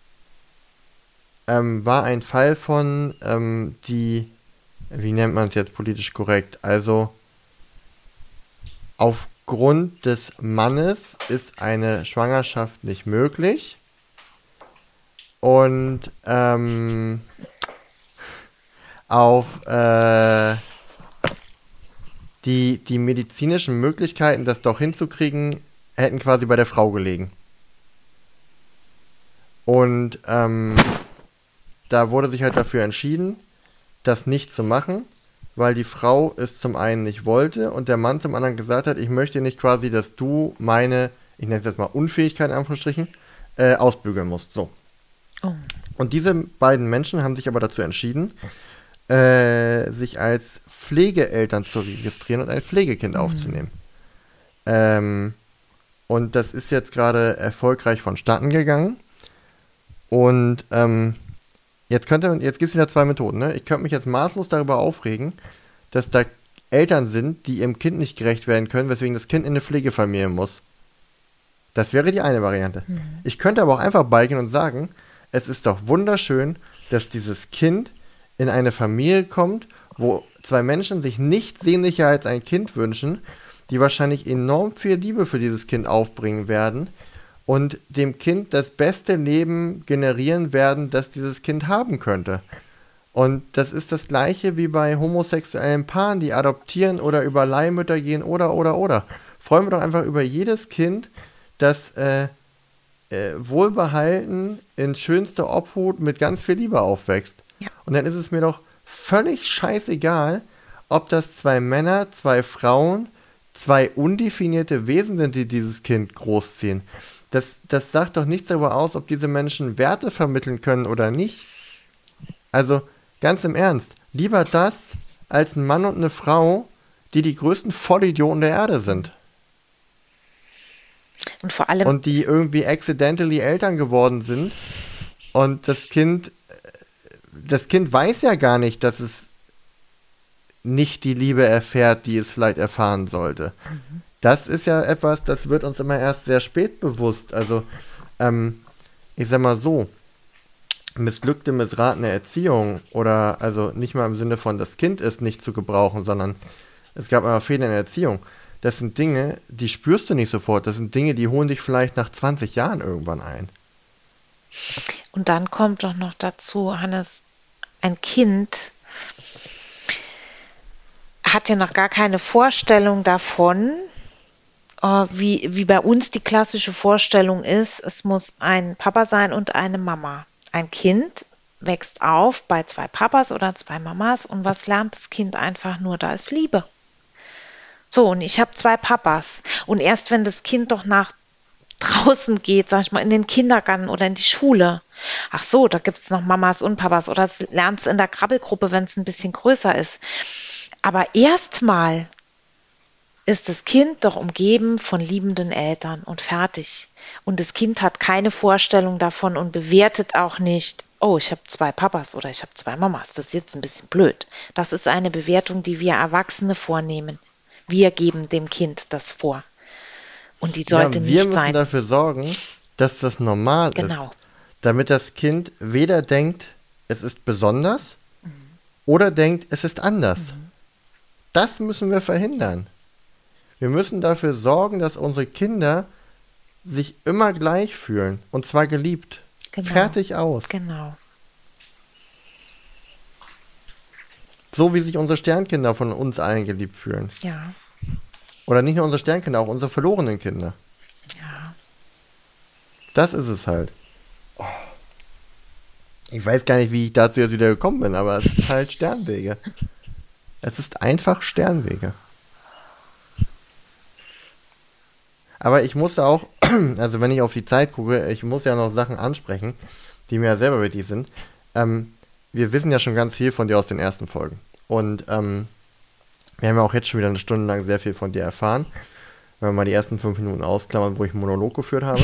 Ähm, war ein Fall von, ähm, die, wie nennt man es jetzt politisch korrekt? Also aufgrund des Mannes ist eine Schwangerschaft nicht möglich. Und ähm, auf äh, die, die medizinischen Möglichkeiten, das doch hinzukriegen, hätten quasi bei der Frau gelegen. Und ähm, da wurde sich halt dafür entschieden, das nicht zu machen, weil die Frau es zum einen nicht wollte und der Mann zum anderen gesagt hat, ich möchte nicht quasi, dass du meine, ich nenne es jetzt mal Unfähigkeit in Anführungsstrichen, äh, ausbügeln musst. So. Oh. Und diese beiden Menschen haben sich aber dazu entschieden, Äh, sich als Pflegeeltern zu registrieren und ein Pflegekind mhm. aufzunehmen. Ähm, und das ist jetzt gerade erfolgreich vonstatten gegangen. Und ähm, jetzt könnte, jetzt gibt es wieder zwei Methoden. Ne? Ich könnte mich jetzt maßlos darüber aufregen, dass da Eltern sind, die ihrem Kind nicht gerecht werden können, weswegen das Kind in eine Pflegefamilie muss. Das wäre die eine Variante. Mhm. Ich könnte aber auch einfach beigehen und sagen, es ist doch wunderschön, dass dieses Kind in eine Familie kommt, wo zwei Menschen sich nichts sehnlicher als ein Kind wünschen, die wahrscheinlich enorm viel Liebe für dieses Kind aufbringen werden und dem Kind das beste Leben generieren werden, das dieses Kind haben könnte. Und das ist das Gleiche wie bei homosexuellen Paaren, die adoptieren oder über Leihmütter gehen oder, oder, oder. Freuen wir doch einfach über jedes Kind, das äh, äh, wohlbehalten in schönster Obhut mit ganz viel Liebe aufwächst. Ja. Und dann ist es mir doch völlig scheißegal, ob das zwei Männer, zwei Frauen, zwei undefinierte Wesen sind, die dieses Kind großziehen. Das, das sagt doch nichts darüber aus, ob diese Menschen Werte vermitteln können oder nicht. Also, ganz im Ernst, lieber das als ein Mann und eine Frau, die die größten Vollidioten der Erde sind. Und vor allem... Und die irgendwie accidentally Eltern geworden sind. Und das Kind... Das Kind weiß ja gar nicht, dass es nicht die Liebe erfährt, die es vielleicht erfahren sollte. Mhm. Das ist ja etwas, das wird uns immer erst sehr spät bewusst. Also, ähm, ich sag mal so, missglückte, missratene Erziehung oder, also nicht mal im Sinne von, das Kind ist nicht zu gebrauchen, sondern es gab aber Fehler in der Erziehung. Das sind Dinge, die spürst du nicht sofort. Das sind Dinge, die holen dich vielleicht nach zwanzig Jahren irgendwann ein. Und dann kommt doch noch dazu, Hannes, ein Kind hat ja noch gar keine Vorstellung davon, äh, wie, wie bei uns die klassische Vorstellung ist, es muss ein Papa sein und eine Mama. Ein Kind wächst auf bei zwei Papas oder zwei Mamas und was lernt das Kind einfach nur? Da ist Liebe. So, und ich habe zwei Papas. Und erst wenn das Kind doch nach draußen geht, sag ich mal, in den Kindergarten oder in die Schule, ach so, da gibt es noch Mamas und Papas oder es lernt es in der Krabbelgruppe, wenn es ein bisschen größer ist. Aber erstmal ist das Kind doch umgeben von liebenden Eltern und fertig. Und das Kind hat keine Vorstellung davon und bewertet auch nicht, oh, ich habe zwei Papas oder ich habe zwei Mamas, das ist jetzt ein bisschen blöd. Das ist eine Bewertung, die wir Erwachsene vornehmen. Wir geben dem Kind das vor. Und die sollte ja, nicht sein. Wir müssen dafür sorgen, dass das normal genau. ist. Damit das Kind weder denkt, es ist besonders, mhm. oder denkt, es ist anders. Mhm. Das müssen wir verhindern. Wir müssen dafür sorgen, dass unsere Kinder sich immer gleich fühlen. Und zwar geliebt. Genau. Fertig aus. Genau. So wie sich unsere Sternkinder von uns allen geliebt fühlen. Ja. Oder nicht nur unsere Sternkinder, auch unsere verlorenen Kinder. Ja. Das ist es halt. Oh. Ich weiß gar nicht, wie ich dazu jetzt wieder gekommen bin, aber es ist halt Sternwege. Es ist einfach Sternwege. Aber ich muss auch, also wenn ich auf die Zeit gucke, ich muss ja noch Sachen ansprechen, die mir ja selber wichtig sind. Ähm, wir wissen ja schon ganz viel von dir aus den ersten Folgen. Und ähm, wir haben ja auch jetzt schon wieder eine Stunde lang sehr viel von dir erfahren. Wenn wir mal die ersten fünf Minuten ausklammern, wo ich einen Monolog geführt habe.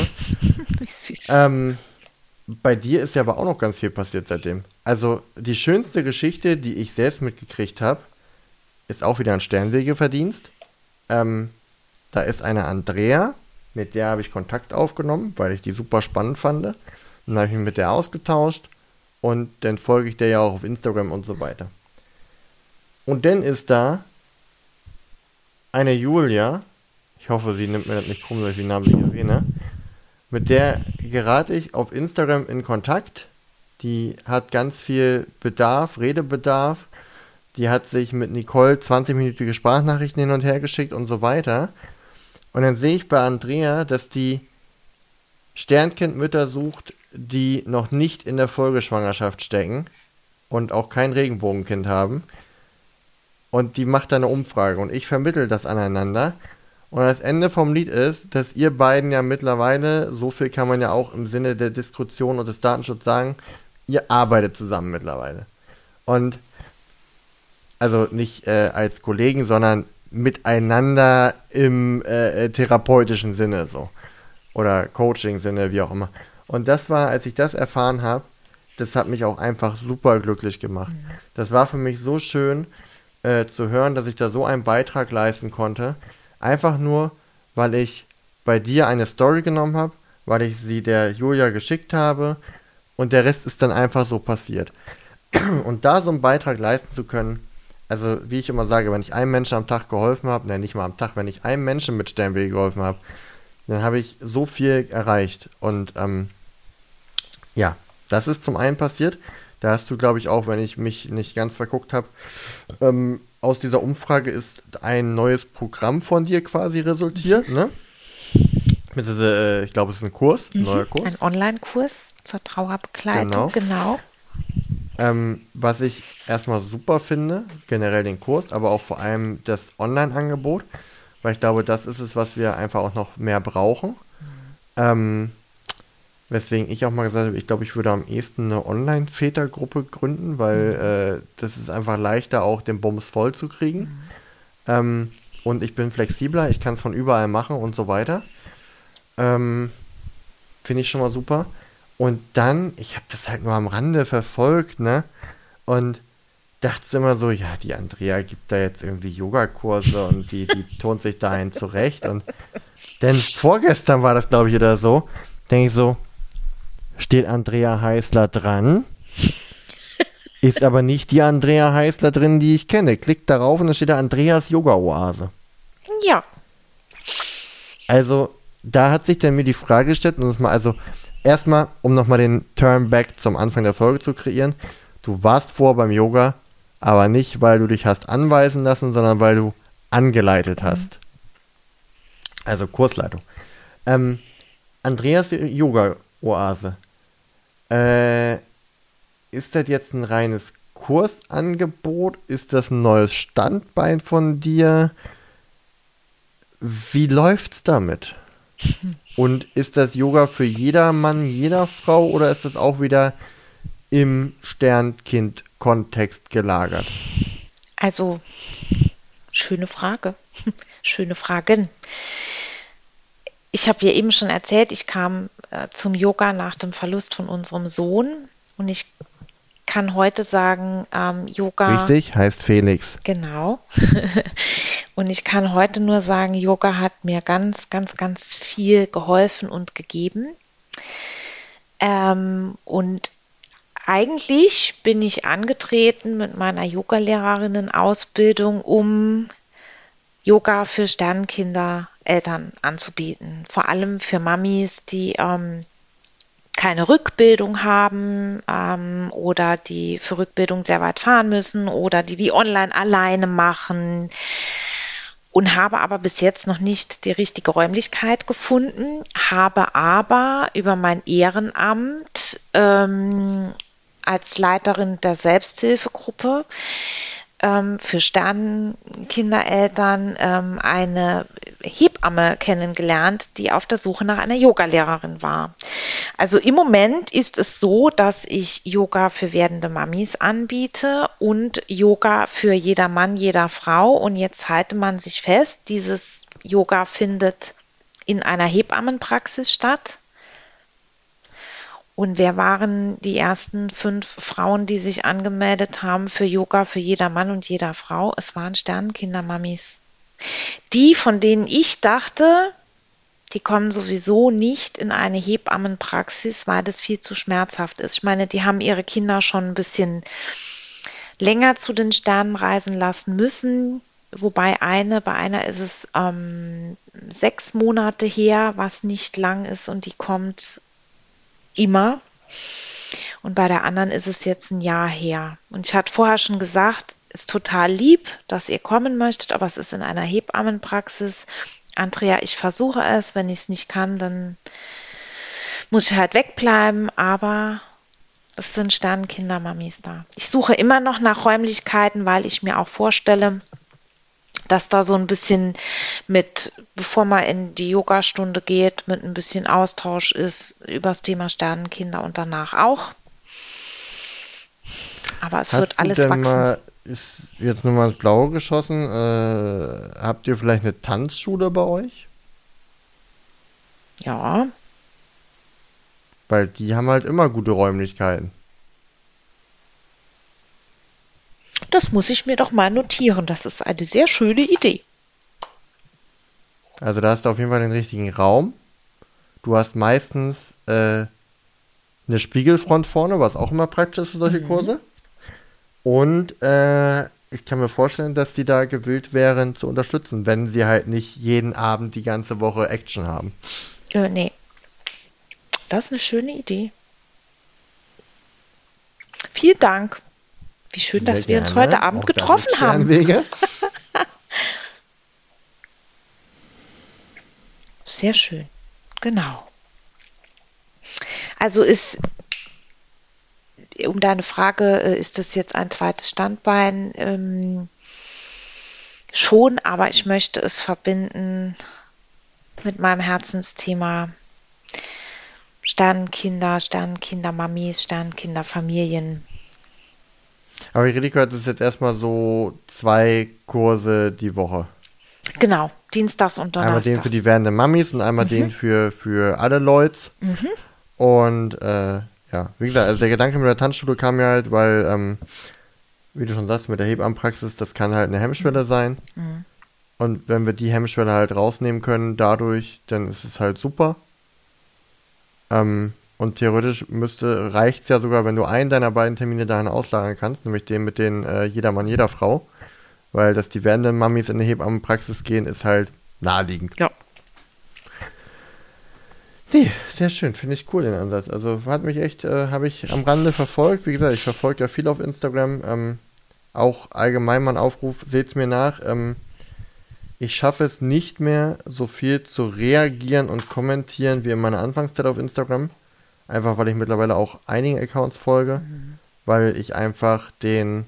ähm, bei dir ist ja aber auch noch ganz viel passiert seitdem. Also die schönste Geschichte, die ich selbst mitgekriegt habe, ist auch wieder ein Sternwegeverdienst. Ähm, da ist eine Andrea, mit der habe ich Kontakt aufgenommen, weil ich die super spannend fand. Und dann habe ich mich mit der ausgetauscht und dann folge ich der ja auch auf Instagram und so weiter. Und dann ist da eine Julia, ich hoffe, sie nimmt mir das nicht krumm, dass ich den Namen nicht erwähne, mit der gerate ich auf Instagram in Kontakt. Die hat ganz viel Bedarf, Redebedarf. Die hat sich mit Nicole zwanzig-minütige Sprachnachrichten hin und her geschickt und so weiter. Und dann sehe ich bei Andrea, dass die Sternkindmütter sucht, die noch nicht in der Folgeschwangerschaft stecken und auch kein Regenbogenkind haben. Und die macht da eine Umfrage und ich vermittle das aneinander. Und das Ende vom Lied ist, dass ihr beiden ja mittlerweile, so viel kann man ja auch im Sinne der Diskretion und des Datenschutzes sagen, ihr arbeitet zusammen mittlerweile. Und also nicht äh, als Kollegen, sondern miteinander im äh, therapeutischen Sinne so. Oder Coaching-Sinne, wie auch immer. Und das war, als ich das erfahren habe, das hat mich auch einfach super glücklich gemacht. Mhm. Das war für mich so schön äh, zu hören, dass ich da so einen Beitrag leisten konnte. Einfach nur, weil ich bei dir eine Story genommen habe, weil ich sie der Julia geschickt habe und der Rest ist dann einfach so passiert. Und da so einen Beitrag leisten zu können, also wie ich immer sage, wenn ich einem Menschen am Tag geholfen habe, nein, nicht mal am Tag, wenn ich einem Menschen mit Sternwege geholfen habe, dann habe ich so viel erreicht. Und ähm, ja, das ist zum einen passiert. Da hast du, glaube ich, auch, wenn ich mich nicht ganz verguckt habe, ähm, aus dieser Umfrage ist ein neues Programm von dir quasi resultiert, ne? Mit diese, äh, ich glaube, es ist ein Kurs, ein mhm. neuer Kurs. Ein Online-Kurs zur Trauerbegleitung, genau. genau. Ähm, was ich erstmal super finde, generell den Kurs, aber auch vor allem das Online-Angebot, weil ich glaube, das ist es, was wir einfach auch noch mehr brauchen. Mhm. Ähm, weswegen ich auch mal gesagt habe, ich glaube, ich würde am ehesten eine Online-Vätergruppe gründen, weil mhm. äh, das ist einfach leichter, auch den Bums voll zu kriegen. Mhm. Ähm, und ich bin flexibler, ich kann es von überall machen und so weiter. Ähm, finde ich schon mal super. Und dann, ich habe das halt nur am Rande verfolgt, ne? Und dachte immer so, ja, die Andrea gibt da jetzt irgendwie Yogakurse und die, die turnt sich dahin zurecht. Und denn vorgestern war das, glaube ich, oder so, denke ich so, steht Andrea Heißler dran, ist aber nicht die Andrea Heißler drin, die ich kenne. Klickt darauf und dann steht da Andreas Yoga-Oase. Ja. Also, da hat sich dann mir die Frage gestellt, und das mal, also erstmal, um nochmal den Turn back zum Anfang der Folge zu kreieren, du warst vor beim Yoga, aber nicht, weil du dich hast anweisen lassen, sondern weil du angeleitet hast. Also Kursleitung. Ähm, Andreas Yoga-Oase. Äh, ist das jetzt ein reines Kursangebot? Ist das ein neues Standbein von dir? Wie läuft's damit? Und ist das Yoga für jeder Mann, jeder Frau oder ist das auch wieder im Sternkind-Kontext gelagert? Also, schöne Frage. Schöne Fragen. Ich habe ja eben schon erzählt, ich kam äh, zum Yoga nach dem Verlust von unserem Sohn und ich kann heute sagen, ähm, Yoga... Richtig, heißt Felix. Genau. Und ich kann heute nur sagen, Yoga hat mir ganz, ganz, ganz viel geholfen und gegeben. Ähm, und eigentlich bin ich angetreten mit meiner Yoga-Lehrerinnen-Ausbildung, um Yoga für Sternkinder Eltern anzubieten. Vor allem für Mamis, die ähm, keine Rückbildung haben ähm, oder die für Rückbildung sehr weit fahren müssen oder die die online alleine machen. Und habe aber bis jetzt noch nicht die richtige Räumlichkeit gefunden, habe aber über mein Ehrenamt ähm, als Leiterin der Selbsthilfegruppe ähm, für Sternkindereltern ähm, eine Hebamme kennengelernt, die auf der Suche nach einer Yogalehrerin war. Also im Moment ist es so, dass ich Yoga für werdende Mamis anbiete und Yoga für jeder Mann, jeder Frau. Und jetzt halte man sich fest, dieses Yoga findet in einer Hebammenpraxis statt. Und wer waren die ersten fünf Frauen, die sich angemeldet haben für Yoga für jeder Mann und jeder Frau? Es waren Sternenkindermamis. Die, von denen ich dachte, die kommen sowieso nicht in eine Hebammenpraxis, weil das viel zu schmerzhaft ist. Ich meine, die haben ihre Kinder schon ein bisschen länger zu den Sternen reisen lassen müssen. Wobei eine, bei einer ist es ähm, sechs Monate her, was nicht lang ist und die kommt immer. Und bei der anderen ist es jetzt ein Jahr her. Und ich hatte vorher schon gesagt, ist total lieb, dass ihr kommen möchtet, aber es ist in einer Hebammenpraxis. Andrea, ich versuche es, wenn ich es nicht kann, dann muss ich halt wegbleiben, aber es sind Sternenkindermamis da. Ich suche immer noch nach Räumlichkeiten, weil ich mir auch vorstelle, dass da so ein bisschen mit, bevor man in die Yogastunde geht, mit ein bisschen Austausch ist über das Thema Sternenkinder und danach auch. Aber es Hast wird alles du denn wachsen. Mal, ist jetzt nur mal ins Blaue geschossen, äh, habt ihr vielleicht eine Tanzschule bei euch? Ja. Weil die haben halt immer gute Räumlichkeiten. Das muss ich mir doch mal notieren. Das ist eine sehr schöne Idee. Also da hast du auf jeden Fall den richtigen Raum. Du hast meistens äh, eine Spiegelfront vorne, was auch immer praktisch ist für solche Mhm. Kurse. Und äh, ich kann mir vorstellen, dass die da gewillt wären zu unterstützen, wenn sie halt nicht jeden Abend die ganze Woche Action haben. Äh, nee. Das ist eine schöne Idee. Vielen Dank. Wie schön, dass Sehr wir uns gerne. heute Abend Auch das getroffen ist haben. Sternwege. Sehr schön. Genau. Also ist, um deine Frage, äh, ist das jetzt ein zweites Standbein? Ähm, schon, aber ich möchte es verbinden mit meinem Herzensthema Sternenkinder, Sternenkindermamis, Sternenkinderfamilien. Aber ich richtig gehört, das ist jetzt erstmal so zwei Kurse die Woche. Genau, dienstags und Einmal donnerstags. den für die werdenden Mamis und einmal den für, für alle Leute. Mhm. Und äh, ja, wie gesagt, also der Gedanke mit der Tanzschule kam mir halt, weil, ähm, wie du schon sagst, mit der Hebammenpraxis, das kann halt eine Hemmschwelle sein. Mhm. Und wenn wir die Hemmschwelle halt rausnehmen können dadurch, dann ist es halt super. Ähm, und theoretisch müsste, reicht es ja sogar, wenn du einen deiner beiden Termine dahin auslagern kannst, nämlich den mit den äh, jeder Mann, jeder Frau. Weil, dass die werdenden Mamis in eine Hebammenpraxis gehen, ist halt naheliegend. Ja. Nee, sehr schön, finde ich cool den Ansatz. Also hat mich echt, äh, habe ich am Rande verfolgt. Wie gesagt, ich verfolge ja viel auf Instagram. Ähm, auch allgemein mal einen Aufruf, seht's mir nach. Ähm, ich schaffe es nicht mehr, so viel zu reagieren und kommentieren wie in meiner Anfangszeit auf Instagram. Einfach, weil ich mittlerweile auch einigen Accounts folge. Mhm. Weil ich einfach den...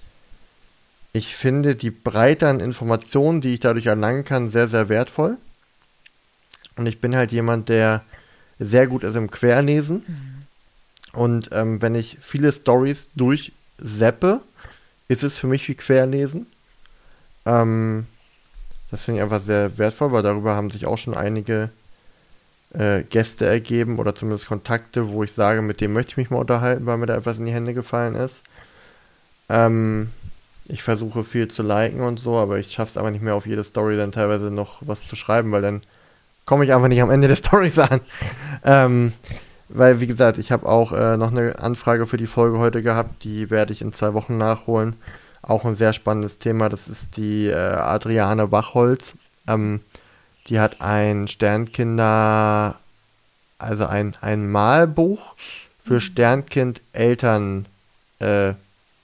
Ich finde die Breite an Informationen, die ich dadurch erlangen kann, sehr, sehr wertvoll. Und ich bin halt jemand, der sehr gut ist im Querlesen. Mhm. Und ähm, wenn ich viele Storys durchseppe, ist es für mich wie Querlesen. Ähm, das finde ich einfach sehr wertvoll, weil darüber haben sich auch schon einige äh, Gäste ergeben oder zumindest Kontakte, wo ich sage, mit dem möchte ich mich mal unterhalten, weil mir da etwas in die Hände gefallen ist. Ähm, ich versuche viel zu liken und so, aber ich schaffe es einfach nicht mehr auf jede Story dann teilweise noch was zu schreiben, weil dann komme ich einfach nicht am Ende der Storys an. ähm, weil, wie gesagt, ich habe auch äh, noch eine Anfrage für die Folge heute gehabt, die werde ich in zwei Wochen nachholen. Auch ein sehr spannendes Thema, das ist die äh, Adriane Bachholz. Ähm, die hat ein Sternkinder, also ein, ein Malbuch für Sternkind-Eltern äh,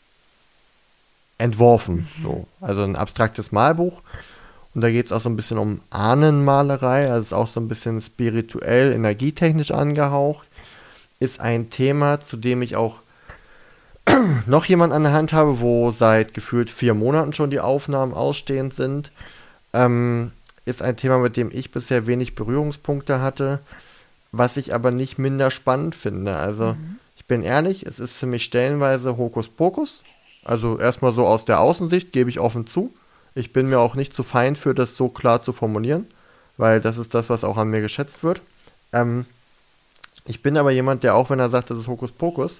entworfen. So. Also ein abstraktes Malbuch. Und da geht es auch so ein bisschen um Ahnenmalerei, also ist auch so ein bisschen spirituell, energietechnisch angehaucht. Ist ein Thema, zu dem ich auch noch jemand an der Hand habe, wo seit gefühlt vier Monaten schon die Aufnahmen ausstehend sind. Ähm, ist ein Thema, mit dem ich bisher wenig Berührungspunkte hatte, was ich aber nicht minder spannend finde. Also mhm. ich bin ehrlich, es ist für mich stellenweise Hokuspokus. Also erstmal so aus der Außensicht, gebe ich offen zu. Ich bin mir auch nicht zu fein für das so klar zu formulieren, weil das ist das, was auch an mir geschätzt wird. Ähm, ich bin aber jemand, der auch wenn er sagt, das ist Hokuspokus,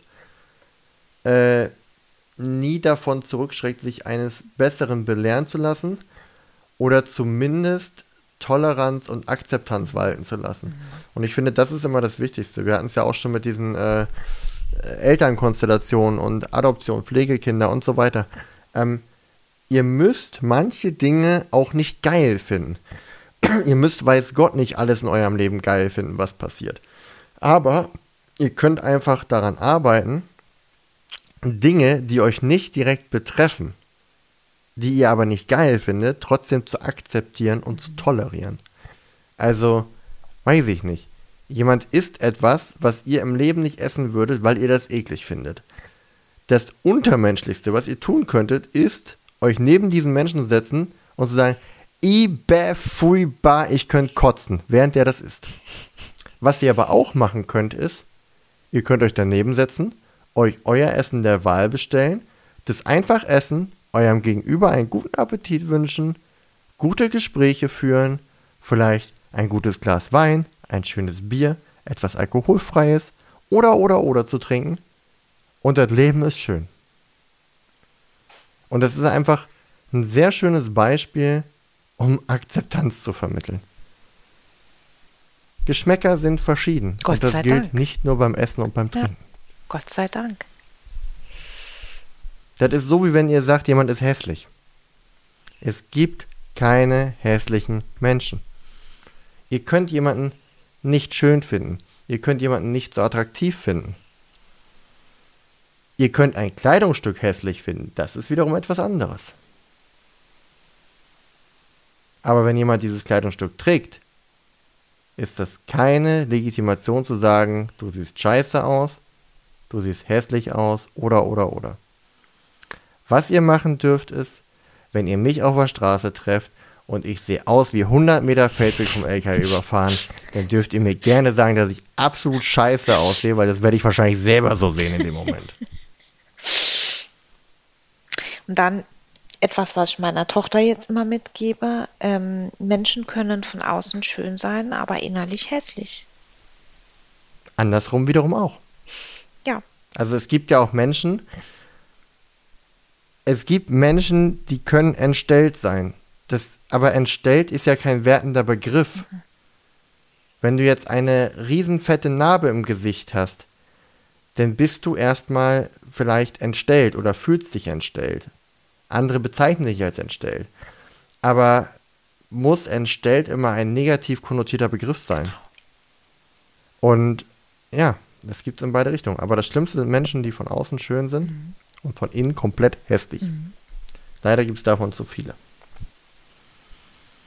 äh, nie davon zurückschreckt, sich eines Besseren belehren zu lassen oder zumindest Toleranz und Akzeptanz walten zu lassen. Mhm. Und ich finde, das ist immer das Wichtigste. Wir hatten es ja auch schon mit diesen äh, Elternkonstellationen und Adoption, Pflegekinder und so weiter. Ähm, ihr müsst manche Dinge auch nicht geil finden. Ihr müsst, weiß Gott, nicht alles in eurem Leben geil finden, was passiert. Aber ihr könnt einfach daran arbeiten, Dinge, die euch nicht direkt betreffen, die ihr aber nicht geil findet, trotzdem zu akzeptieren und zu tolerieren. Also, weiß ich nicht. Jemand isst etwas, was ihr im Leben nicht essen würdet, weil ihr das eklig findet. Das Untermenschlichste, was ihr tun könntet, ist, euch neben diesen Menschen zu setzen und zu sagen, Ibe fui ba, ich könnte kotzen, während der das isst. Was ihr aber auch machen könnt, ist, ihr könnt euch daneben setzen, euch euer Essen der Wahl bestellen, das einfach essen, eurem Gegenüber einen guten Appetit wünschen, gute Gespräche führen, vielleicht ein gutes Glas Wein, ein schönes Bier, etwas Alkoholfreies oder, oder, oder zu trinken. Und das Leben ist schön. Und das ist einfach ein sehr schönes Beispiel, um Akzeptanz zu vermitteln. Geschmäcker sind verschieden. Gott und das sei gilt Dank. nicht nur beim Essen und beim Trinken. Ja, Gott sei Dank. Das ist so, wie wenn ihr sagt, jemand ist hässlich. Es gibt keine hässlichen Menschen. Ihr könnt jemanden nicht schön finden. Ihr könnt jemanden nicht so attraktiv finden. Ihr könnt ein Kleidungsstück hässlich finden. Das ist wiederum etwas anderes. Aber wenn jemand dieses Kleidungsstück trägt, ist das keine Legitimation zu sagen, du siehst scheiße aus, du siehst hässlich aus oder, oder, oder. Was ihr machen dürft ist, wenn ihr mich auf der Straße trefft und ich sehe aus wie hundert Meter Feldweg vom L K W überfahren, dann dürft ihr mir gerne sagen, dass ich absolut scheiße aussehe, weil das werde ich wahrscheinlich selber so sehen in dem Moment. Und dann etwas, was ich meiner Tochter jetzt immer mitgebe, ähm, Menschen können von außen schön sein, aber innerlich hässlich. Andersrum wiederum auch. Ja. Also es gibt ja auch Menschen, es gibt Menschen, die können entstellt sein. Das, aber entstellt ist ja kein wertender Begriff. Mhm. Wenn du jetzt eine riesenfette Narbe im Gesicht hast, dann bist du erstmal vielleicht entstellt oder fühlst dich entstellt. Andere bezeichnen dich als entstellt. Aber muss entstellt immer ein negativ konnotierter Begriff sein? Und ja, das gibt es in beide Richtungen. Aber das Schlimmste sind Menschen, die von außen schön sind mhm. und von innen komplett hässlich. Mhm. Leider gibt es davon zu viele.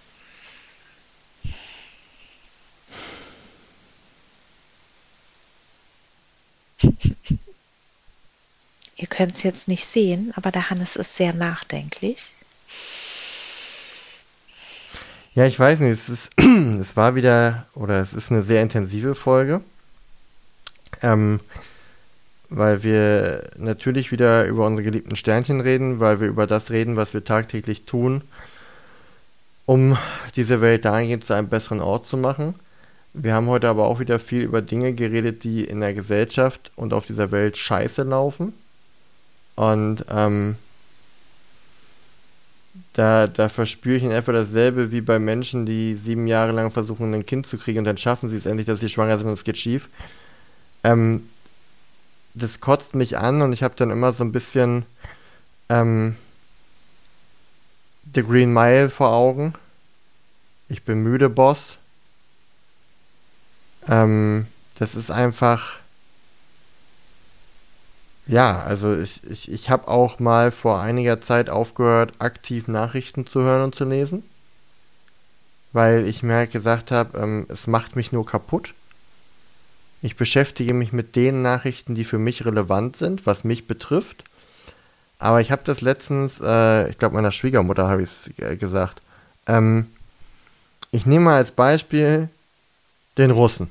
Ihr könnt es jetzt nicht sehen, aber der Hannes ist sehr nachdenklich. Ja, ich weiß nicht, es ist, es war wieder, oder es ist eine sehr intensive Folge, ähm, weil wir natürlich wieder über unsere geliebten Sternchen reden, weil wir über das reden, was wir tagtäglich tun, um diese Welt dahingehend zu einem besseren Ort zu machen. Wir haben heute aber auch wieder viel über Dinge geredet, die in der Gesellschaft und auf dieser Welt scheiße laufen. Und ähm, Da, da verspüre ich in etwa dasselbe wie bei Menschen, die sieben Jahre lang versuchen, ein Kind zu kriegen und dann schaffen sie es endlich, dass sie schwanger sind und es geht schief. Ähm, das kotzt mich an und ich habe dann immer so ein bisschen ähm, The Green Mile vor Augen. Ich bin müde, Boss. Ähm, das ist einfach... Ja, also ich, ich, ich habe auch mal vor einiger Zeit aufgehört, aktiv Nachrichten zu hören und zu lesen, weil ich mir halt gesagt habe, ähm, es macht mich nur kaputt. Ich beschäftige mich mit den Nachrichten, die für mich relevant sind, was mich betrifft. Aber ich habe das letztens, äh, ich glaube meiner Schwiegermutter habe ich es äh, gesagt, ähm, ich nehme mal als Beispiel den Russen.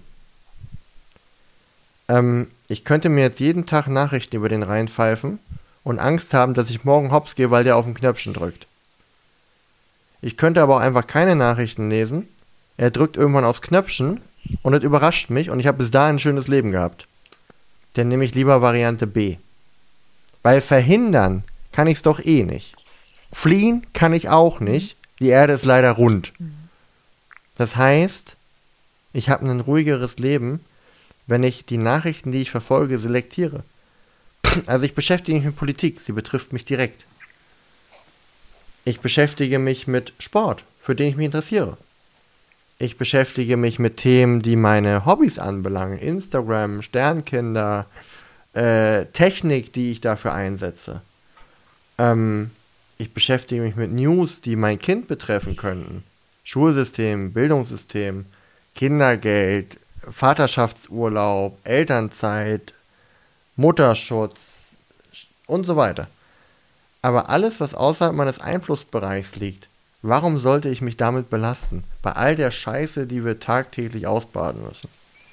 Ähm, ich könnte mir jetzt jeden Tag Nachrichten über den reinpfeifen und Angst haben, dass ich morgen hops gehe, weil der auf ein Knöpfchen drückt. Ich könnte aber auch einfach keine Nachrichten lesen. Er drückt irgendwann aufs Knöpfchen und das überrascht mich und ich habe bis dahin ein schönes Leben gehabt. Dann nehme ich lieber Variante B. Weil verhindern kann ich es doch eh nicht. Fliehen kann ich auch nicht. Die Erde ist leider rund. Das heißt, ich habe ein ruhigeres Leben, wenn ich die Nachrichten, die ich verfolge, selektiere. Also ich beschäftige mich mit Politik, sie betrifft mich direkt. Ich beschäftige mich mit Sport, für den ich mich interessiere. Ich beschäftige mich mit Themen, die meine Hobbys anbelangen. Instagram, Sternkinder, äh, Technik, die ich dafür einsetze. Ähm, ich beschäftige mich mit News, die mein Kind betreffen könnten. Schulsystem, Bildungssystem, Kindergeld, Vaterschaftsurlaub, Elternzeit, Mutterschutz und so weiter. Aber alles, was außerhalb meines Einflussbereichs liegt, warum sollte ich mich damit belasten? Bei all der Scheiße, die wir tagtäglich ausbaden müssen.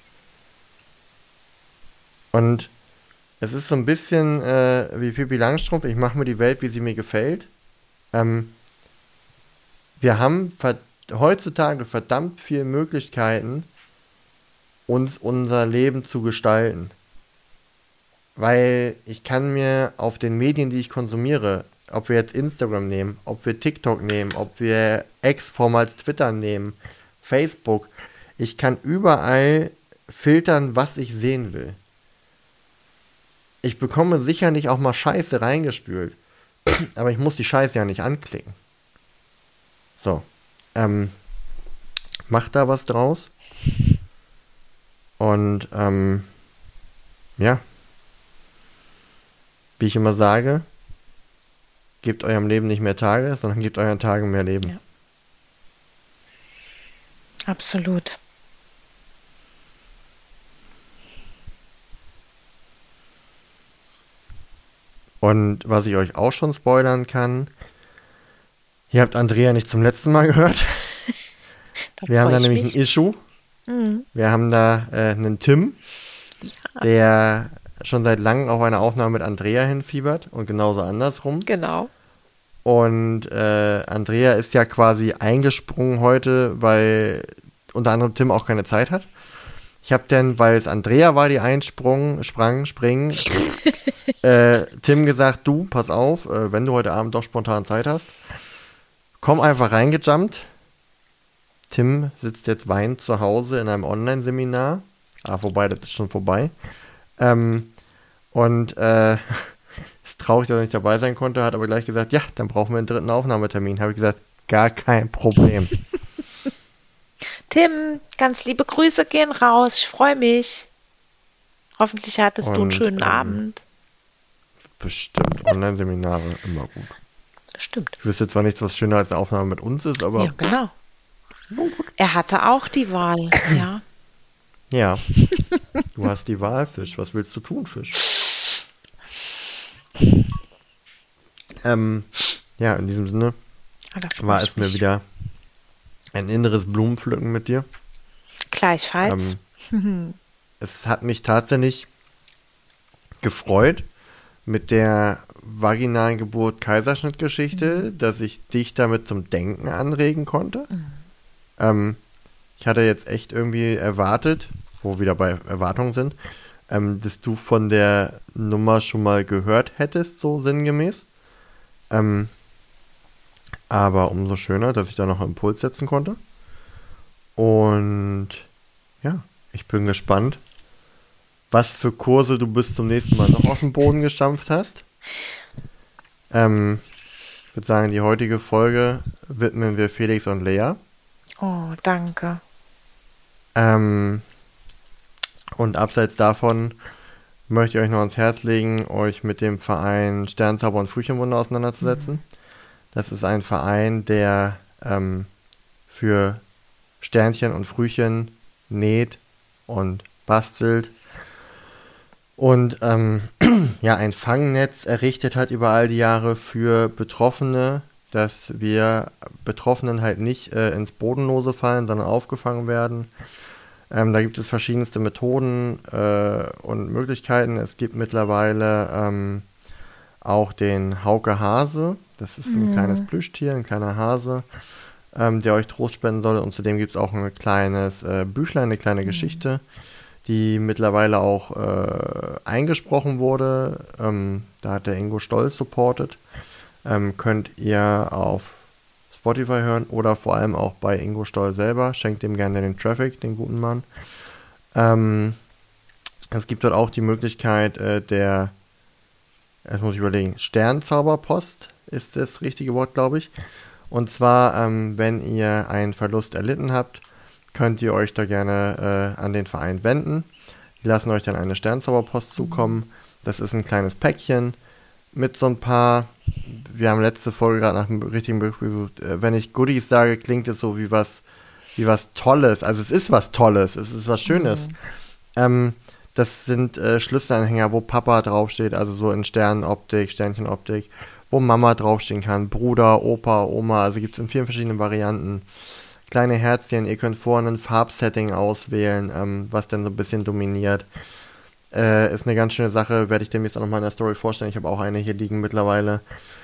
Und es ist so ein bisschen äh, wie Pippi Langstrumpf, ich mache mir die Welt, wie sie mir gefällt. Ähm, wir haben ver- heutzutage verdammt viele Möglichkeiten, uns unser Leben zu gestalten. Weil ich kann mir auf den Medien, die ich konsumiere, ob wir jetzt Instagram nehmen, ob wir TikTok nehmen, ob wir X vormals Twitter nehmen, Facebook, ich kann überall filtern, was ich sehen will. Ich bekomme sicherlich auch mal Scheiße reingespült, aber ich muss die Scheiße ja nicht anklicken. So, ähm, mach da was draus. Und, ähm, ja, wie ich immer sage, gebt eurem Leben nicht mehr Tage, sondern gebt euren Tagen mehr Leben. Ja. Absolut. Und was ich euch auch schon spoilern kann, ihr habt Andrea nicht zum letzten Mal gehört. Wir haben da nämlich mich. ein Issue. Mhm. Wir haben da äh, einen Tim, ja. der schon seit langem auf eine Aufnahme mit Andrea hinfiebert und genauso andersrum. Genau. Und äh, Andrea ist ja quasi eingesprungen heute, weil unter anderem Tim auch keine Zeit hat. Ich habe dann, weil es Andrea war, die einsprung, sprang, springen, äh, Tim gesagt, du, pass auf, äh, wenn du heute Abend doch spontan Zeit hast, komm einfach reingejumpt. Tim sitzt jetzt weinend zu Hause in einem Online-Seminar. Ah, wobei, das ist schon vorbei. Ähm, und äh, ist traurig, dass er nicht dabei sein konnte, hat aber gleich gesagt, ja, dann brauchen wir einen dritten Aufnahmetermin. Habe ich gesagt, gar kein Problem. Tim, ganz liebe Grüße gehen raus. Ich freue mich. Hoffentlich hattest und, du einen schönen ähm, Abend. Bestimmt. Online-Seminare immer gut. Stimmt. Ich wüsste zwar nicht, was schöner als eine Aufnahme mit uns ist, aber... Ja, genau. Er hatte auch die Wahl, ja. Ja. Du hast die Wahl, Fisch. Was willst du tun, Fisch? Ähm, ja, in diesem Sinne war es mir wieder ein inneres Blumenpflücken mit dir. Gleichfalls. Ähm, es hat mich tatsächlich gefreut mit der vaginalen Geburt Kaiserschnittgeschichte, mhm. dass ich dich damit zum Denken anregen konnte. Mhm. Ähm, ich hatte jetzt echt irgendwie erwartet, wo wir wieder bei Erwartungen sind, ähm, dass du von der Nummer schon mal gehört hättest, so sinngemäß. Ähm, aber umso schöner, dass ich da noch einen Impuls setzen konnte. Und ja, ich bin gespannt, was für Kurse du bis zum nächsten Mal noch aus dem Boden gestampft hast. Ähm, ich würde sagen, die heutige Folge widmen wir Felix und Lea. Oh, danke. Ähm, und abseits davon möchte ich euch noch ans Herz legen, euch mit dem Verein Sternzauber und Frühchenwunder auseinanderzusetzen. Mhm. Das ist ein Verein, der ähm, für Sternchen und Frühchen näht und bastelt und ähm, ja, ein Fangnetz errichtet hat über all die Jahre für Betroffene, dass wir Betroffenen halt nicht äh, ins Bodenlose fallen, sondern aufgefangen werden. Ähm, da gibt es verschiedenste Methoden äh, und Möglichkeiten. Es gibt mittlerweile ähm, auch den Hauke Hase. Das ist ein mhm. kleines Plüschtier, ein kleiner Hase, ähm, der euch Trost spenden soll. Und zudem gibt es auch ein kleines äh, Büchlein, eine kleine mhm. Geschichte, die mittlerweile auch äh, eingesprochen wurde. Ähm, da hat der Ingo Stolz supportet. Ähm, könnt ihr auf Spotify hören oder vor allem auch bei Ingo Stoll selber. Schenkt dem gerne den Traffic, den guten Mann. Ähm, es gibt dort auch die Möglichkeit äh, der, jetzt muss ich überlegen, Sternzauberpost ist das richtige Wort, glaube ich. Und zwar, ähm, wenn ihr einen Verlust erlitten habt, könnt ihr euch da gerne äh, an den Verein wenden. Die lassen euch dann eine Sternzauberpost zukommen. Das ist ein kleines Päckchen mit so ein paar, wir haben letzte Folge gerade nach dem richtigen Begriff gesucht, wenn ich Goodies sage, klingt es so wie was, wie was Tolles. Also es ist was Tolles, es ist was Schönes. Mhm. Ähm, das sind äh, Schlüsselanhänger, wo Papa draufsteht, also so in Sternenoptik, Sternchenoptik, wo Mama draufstehen kann, Bruder, Opa, Oma, also gibt es in vielen verschiedenen Varianten. Kleine Herzchen, ihr könnt vorne ein Farbsetting auswählen, ähm, was dann so ein bisschen dominiert. Äh, ist eine ganz schöne Sache, werde ich demnächst auch nochmal in der Story vorstellen. Ich habe auch eine hier liegen mittlerweile.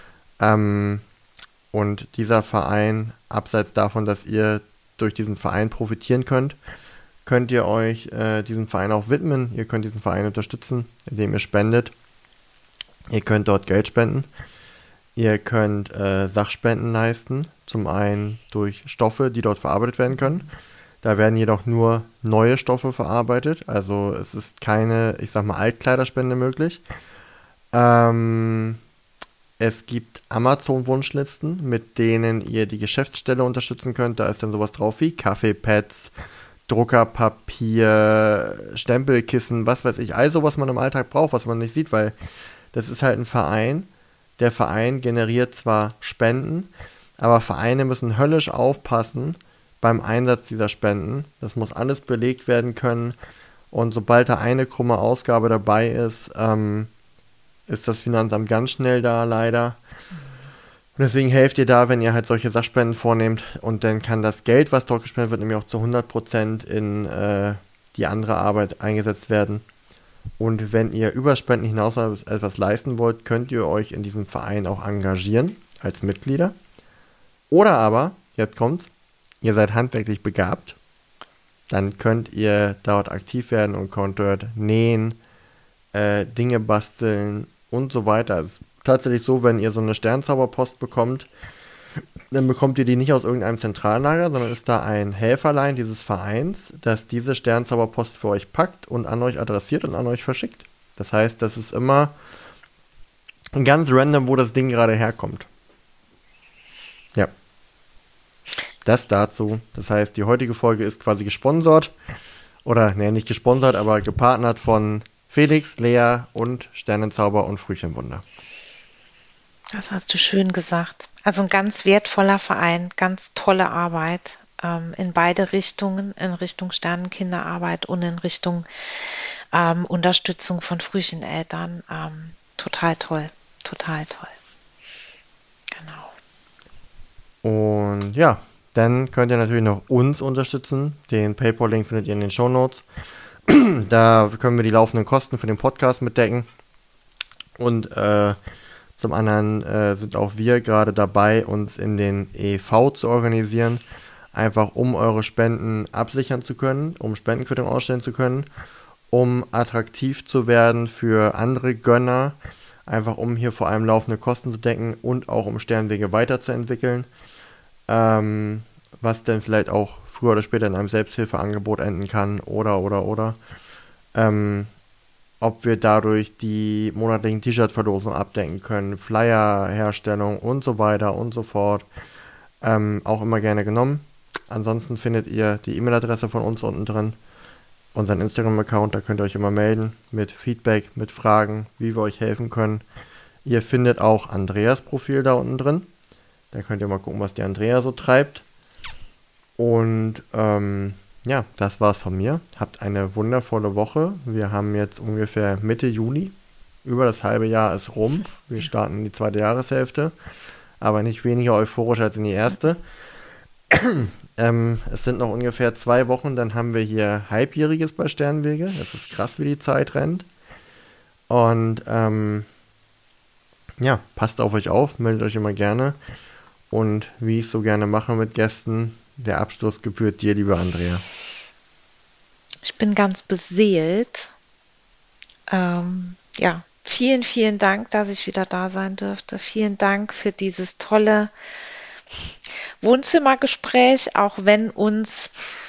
Ähm, und dieser Verein, abseits davon, dass ihr durch diesen Verein profitieren könnt, könnt ihr euch äh, diesem Verein auch widmen. Ihr könnt diesen Verein unterstützen, indem ihr spendet. Ihr könnt dort Geld spenden. Ihr könnt äh, Sachspenden leisten. Zum einen durch Stoffe, die dort verarbeitet werden können. Da werden jedoch nur neue Stoffe verarbeitet. Also es ist keine, ich sag mal, Altkleiderspende möglich. Ähm, es gibt Amazon-Wunschlisten, mit denen ihr die Geschäftsstelle unterstützen könnt. Da ist dann sowas drauf wie Kaffeepads, Druckerpapier, Stempelkissen, was weiß ich. All so, was man im Alltag braucht, was man nicht sieht, weil das ist halt ein Verein. Der Verein generiert zwar Spenden, aber Vereine müssen höllisch aufpassen beim Einsatz dieser Spenden. Das muss alles belegt werden können. Und sobald da eine krumme Ausgabe dabei ist, ähm, ist das Finanzamt ganz schnell da, leider. Und deswegen helft ihr da, wenn ihr halt solche Sachspenden vornehmt. Und dann kann das Geld, was dort gespendet wird, nämlich auch zu hundert Prozent in äh, die andere Arbeit eingesetzt werden. Und wenn ihr über Spenden hinaus etwas leisten wollt, könnt ihr euch in diesem Verein auch engagieren als Mitglieder. Oder aber, jetzt kommt's, ihr seid handwerklich begabt, dann könnt ihr dort aktiv werden und könnt dort nähen, äh, Dinge basteln und so weiter. Es ist tatsächlich so, wenn ihr so eine Sternzauberpost bekommt, dann bekommt ihr die nicht aus irgendeinem Zentrallager, sondern ist da ein Helferlein dieses Vereins, das diese Sternzauberpost für euch packt und an euch adressiert und an euch verschickt. Das heißt, das ist immer ganz random, wo das Ding gerade herkommt. Ja. Das dazu. Das heißt, die heutige Folge ist quasi gesponsert. Oder, ne, nicht gesponsert, aber gepartnert von Felix, Lea und Sternenzauber und Frühchenwunder. Das hast du schön gesagt. Also ein ganz wertvoller Verein, ganz tolle Arbeit ähm, in beide Richtungen, in Richtung Sternenkinderarbeit und in Richtung ähm, Unterstützung von frühen Eltern. Ähm, total toll, total toll. Genau. Und ja, dann könnt ihr natürlich noch uns unterstützen. Den PayPal-Link findet ihr in den Shownotes. Da können wir die laufenden Kosten für den Podcast mitdecken. Und äh, zum anderen äh, sind auch wir gerade dabei, uns in den E V zu organisieren. Einfach um eure Spenden absichern zu können, um Spendenquittung ausstellen zu können, um attraktiv zu werden für andere Gönner, einfach um hier vor allem laufende Kosten zu decken und auch um Sternwege weiterzuentwickeln, ähm, was dann vielleicht auch früher oder später in einem Selbsthilfeangebot enden kann oder, oder, oder. Ähm, ob wir dadurch die monatlichen T-Shirt-Verlosungen abdecken können, Flyer-Herstellung und so weiter und so fort. Ähm, auch immer gerne genommen. Ansonsten findet ihr die E-Mail-Adresse von uns unten drin, unseren Instagram-Account, da könnt ihr euch immer melden mit Feedback, mit Fragen, wie wir euch helfen können. Ihr findet auch Andreas Profil da unten drin. Da könnt ihr mal gucken, was die Andrea so treibt. Und ähm, ja, das war's von mir. Habt eine wundervolle Woche. Wir haben jetzt ungefähr Mitte Juni. Über das halbe Jahr ist rum. Wir starten in die zweite Jahreshälfte. Aber nicht weniger euphorisch als in die erste. ähm, es sind noch ungefähr zwei Wochen, dann haben wir hier Halbjähriges bei Sternwege. Es ist krass, wie die Zeit rennt. Und ähm, ja, passt auf euch auf, meldet euch immer gerne. Und wie ich so gerne mache mit Gästen, der Abschluss gebührt dir, liebe Andrea. Ich bin ganz beseelt. Ähm, ja, vielen, vielen Dank, dass ich wieder da sein dürfte. Vielen Dank für dieses tolle Wohnzimmergespräch, auch wenn uns,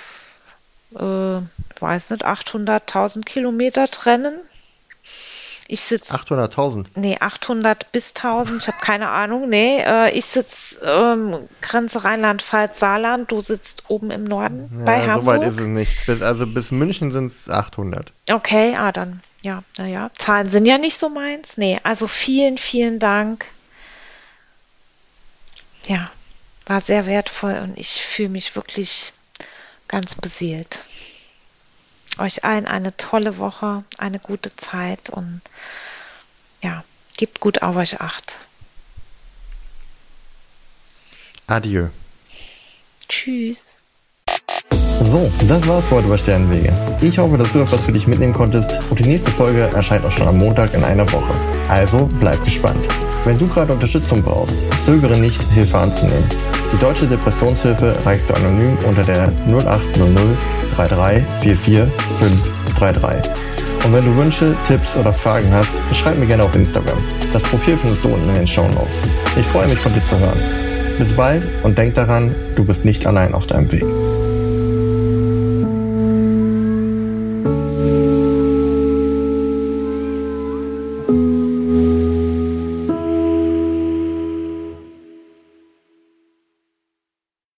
äh, weiß nicht, achthunderttausend Kilometer trennen. Ich sitze... achthunderttausend? Nee, achthundert bis tausend, ich habe keine Ahnung. Nee, äh, ich sitze ähm, Grenze Rheinland-Pfalz, Saarland, du sitzt oben im Norden ja, bei Hamburg. So weit ist es nicht. Bis, also bis München sind es achthundert. Okay, ah dann, ja, naja, Zahlen sind ja nicht so meins. Nee, also vielen, vielen Dank. Ja, war sehr wertvoll und ich fühle mich wirklich ganz beseelt. Euch allen eine tolle Woche, eine gute Zeit und ja, gebt gut auf euch Acht. Adieu. Tschüss. So, das war's für heute bei Sternwege. Ich hoffe, dass du etwas für dich mitnehmen konntest und die nächste Folge erscheint auch schon am Montag in einer Woche. Also bleib gespannt. Wenn du gerade Unterstützung brauchst, zögere nicht, Hilfe anzunehmen. Die Deutsche Depressionshilfe erreichst du anonym unter der null acht null null drei drei vier vier fünf drei drei. Und wenn du Wünsche, Tipps oder Fragen hast, schreib mir gerne auf Instagram. Das Profil findest du unten in den Shownotes. Ich freue mich, von dir zu hören. Bis bald und denk daran, du bist nicht allein auf deinem Weg.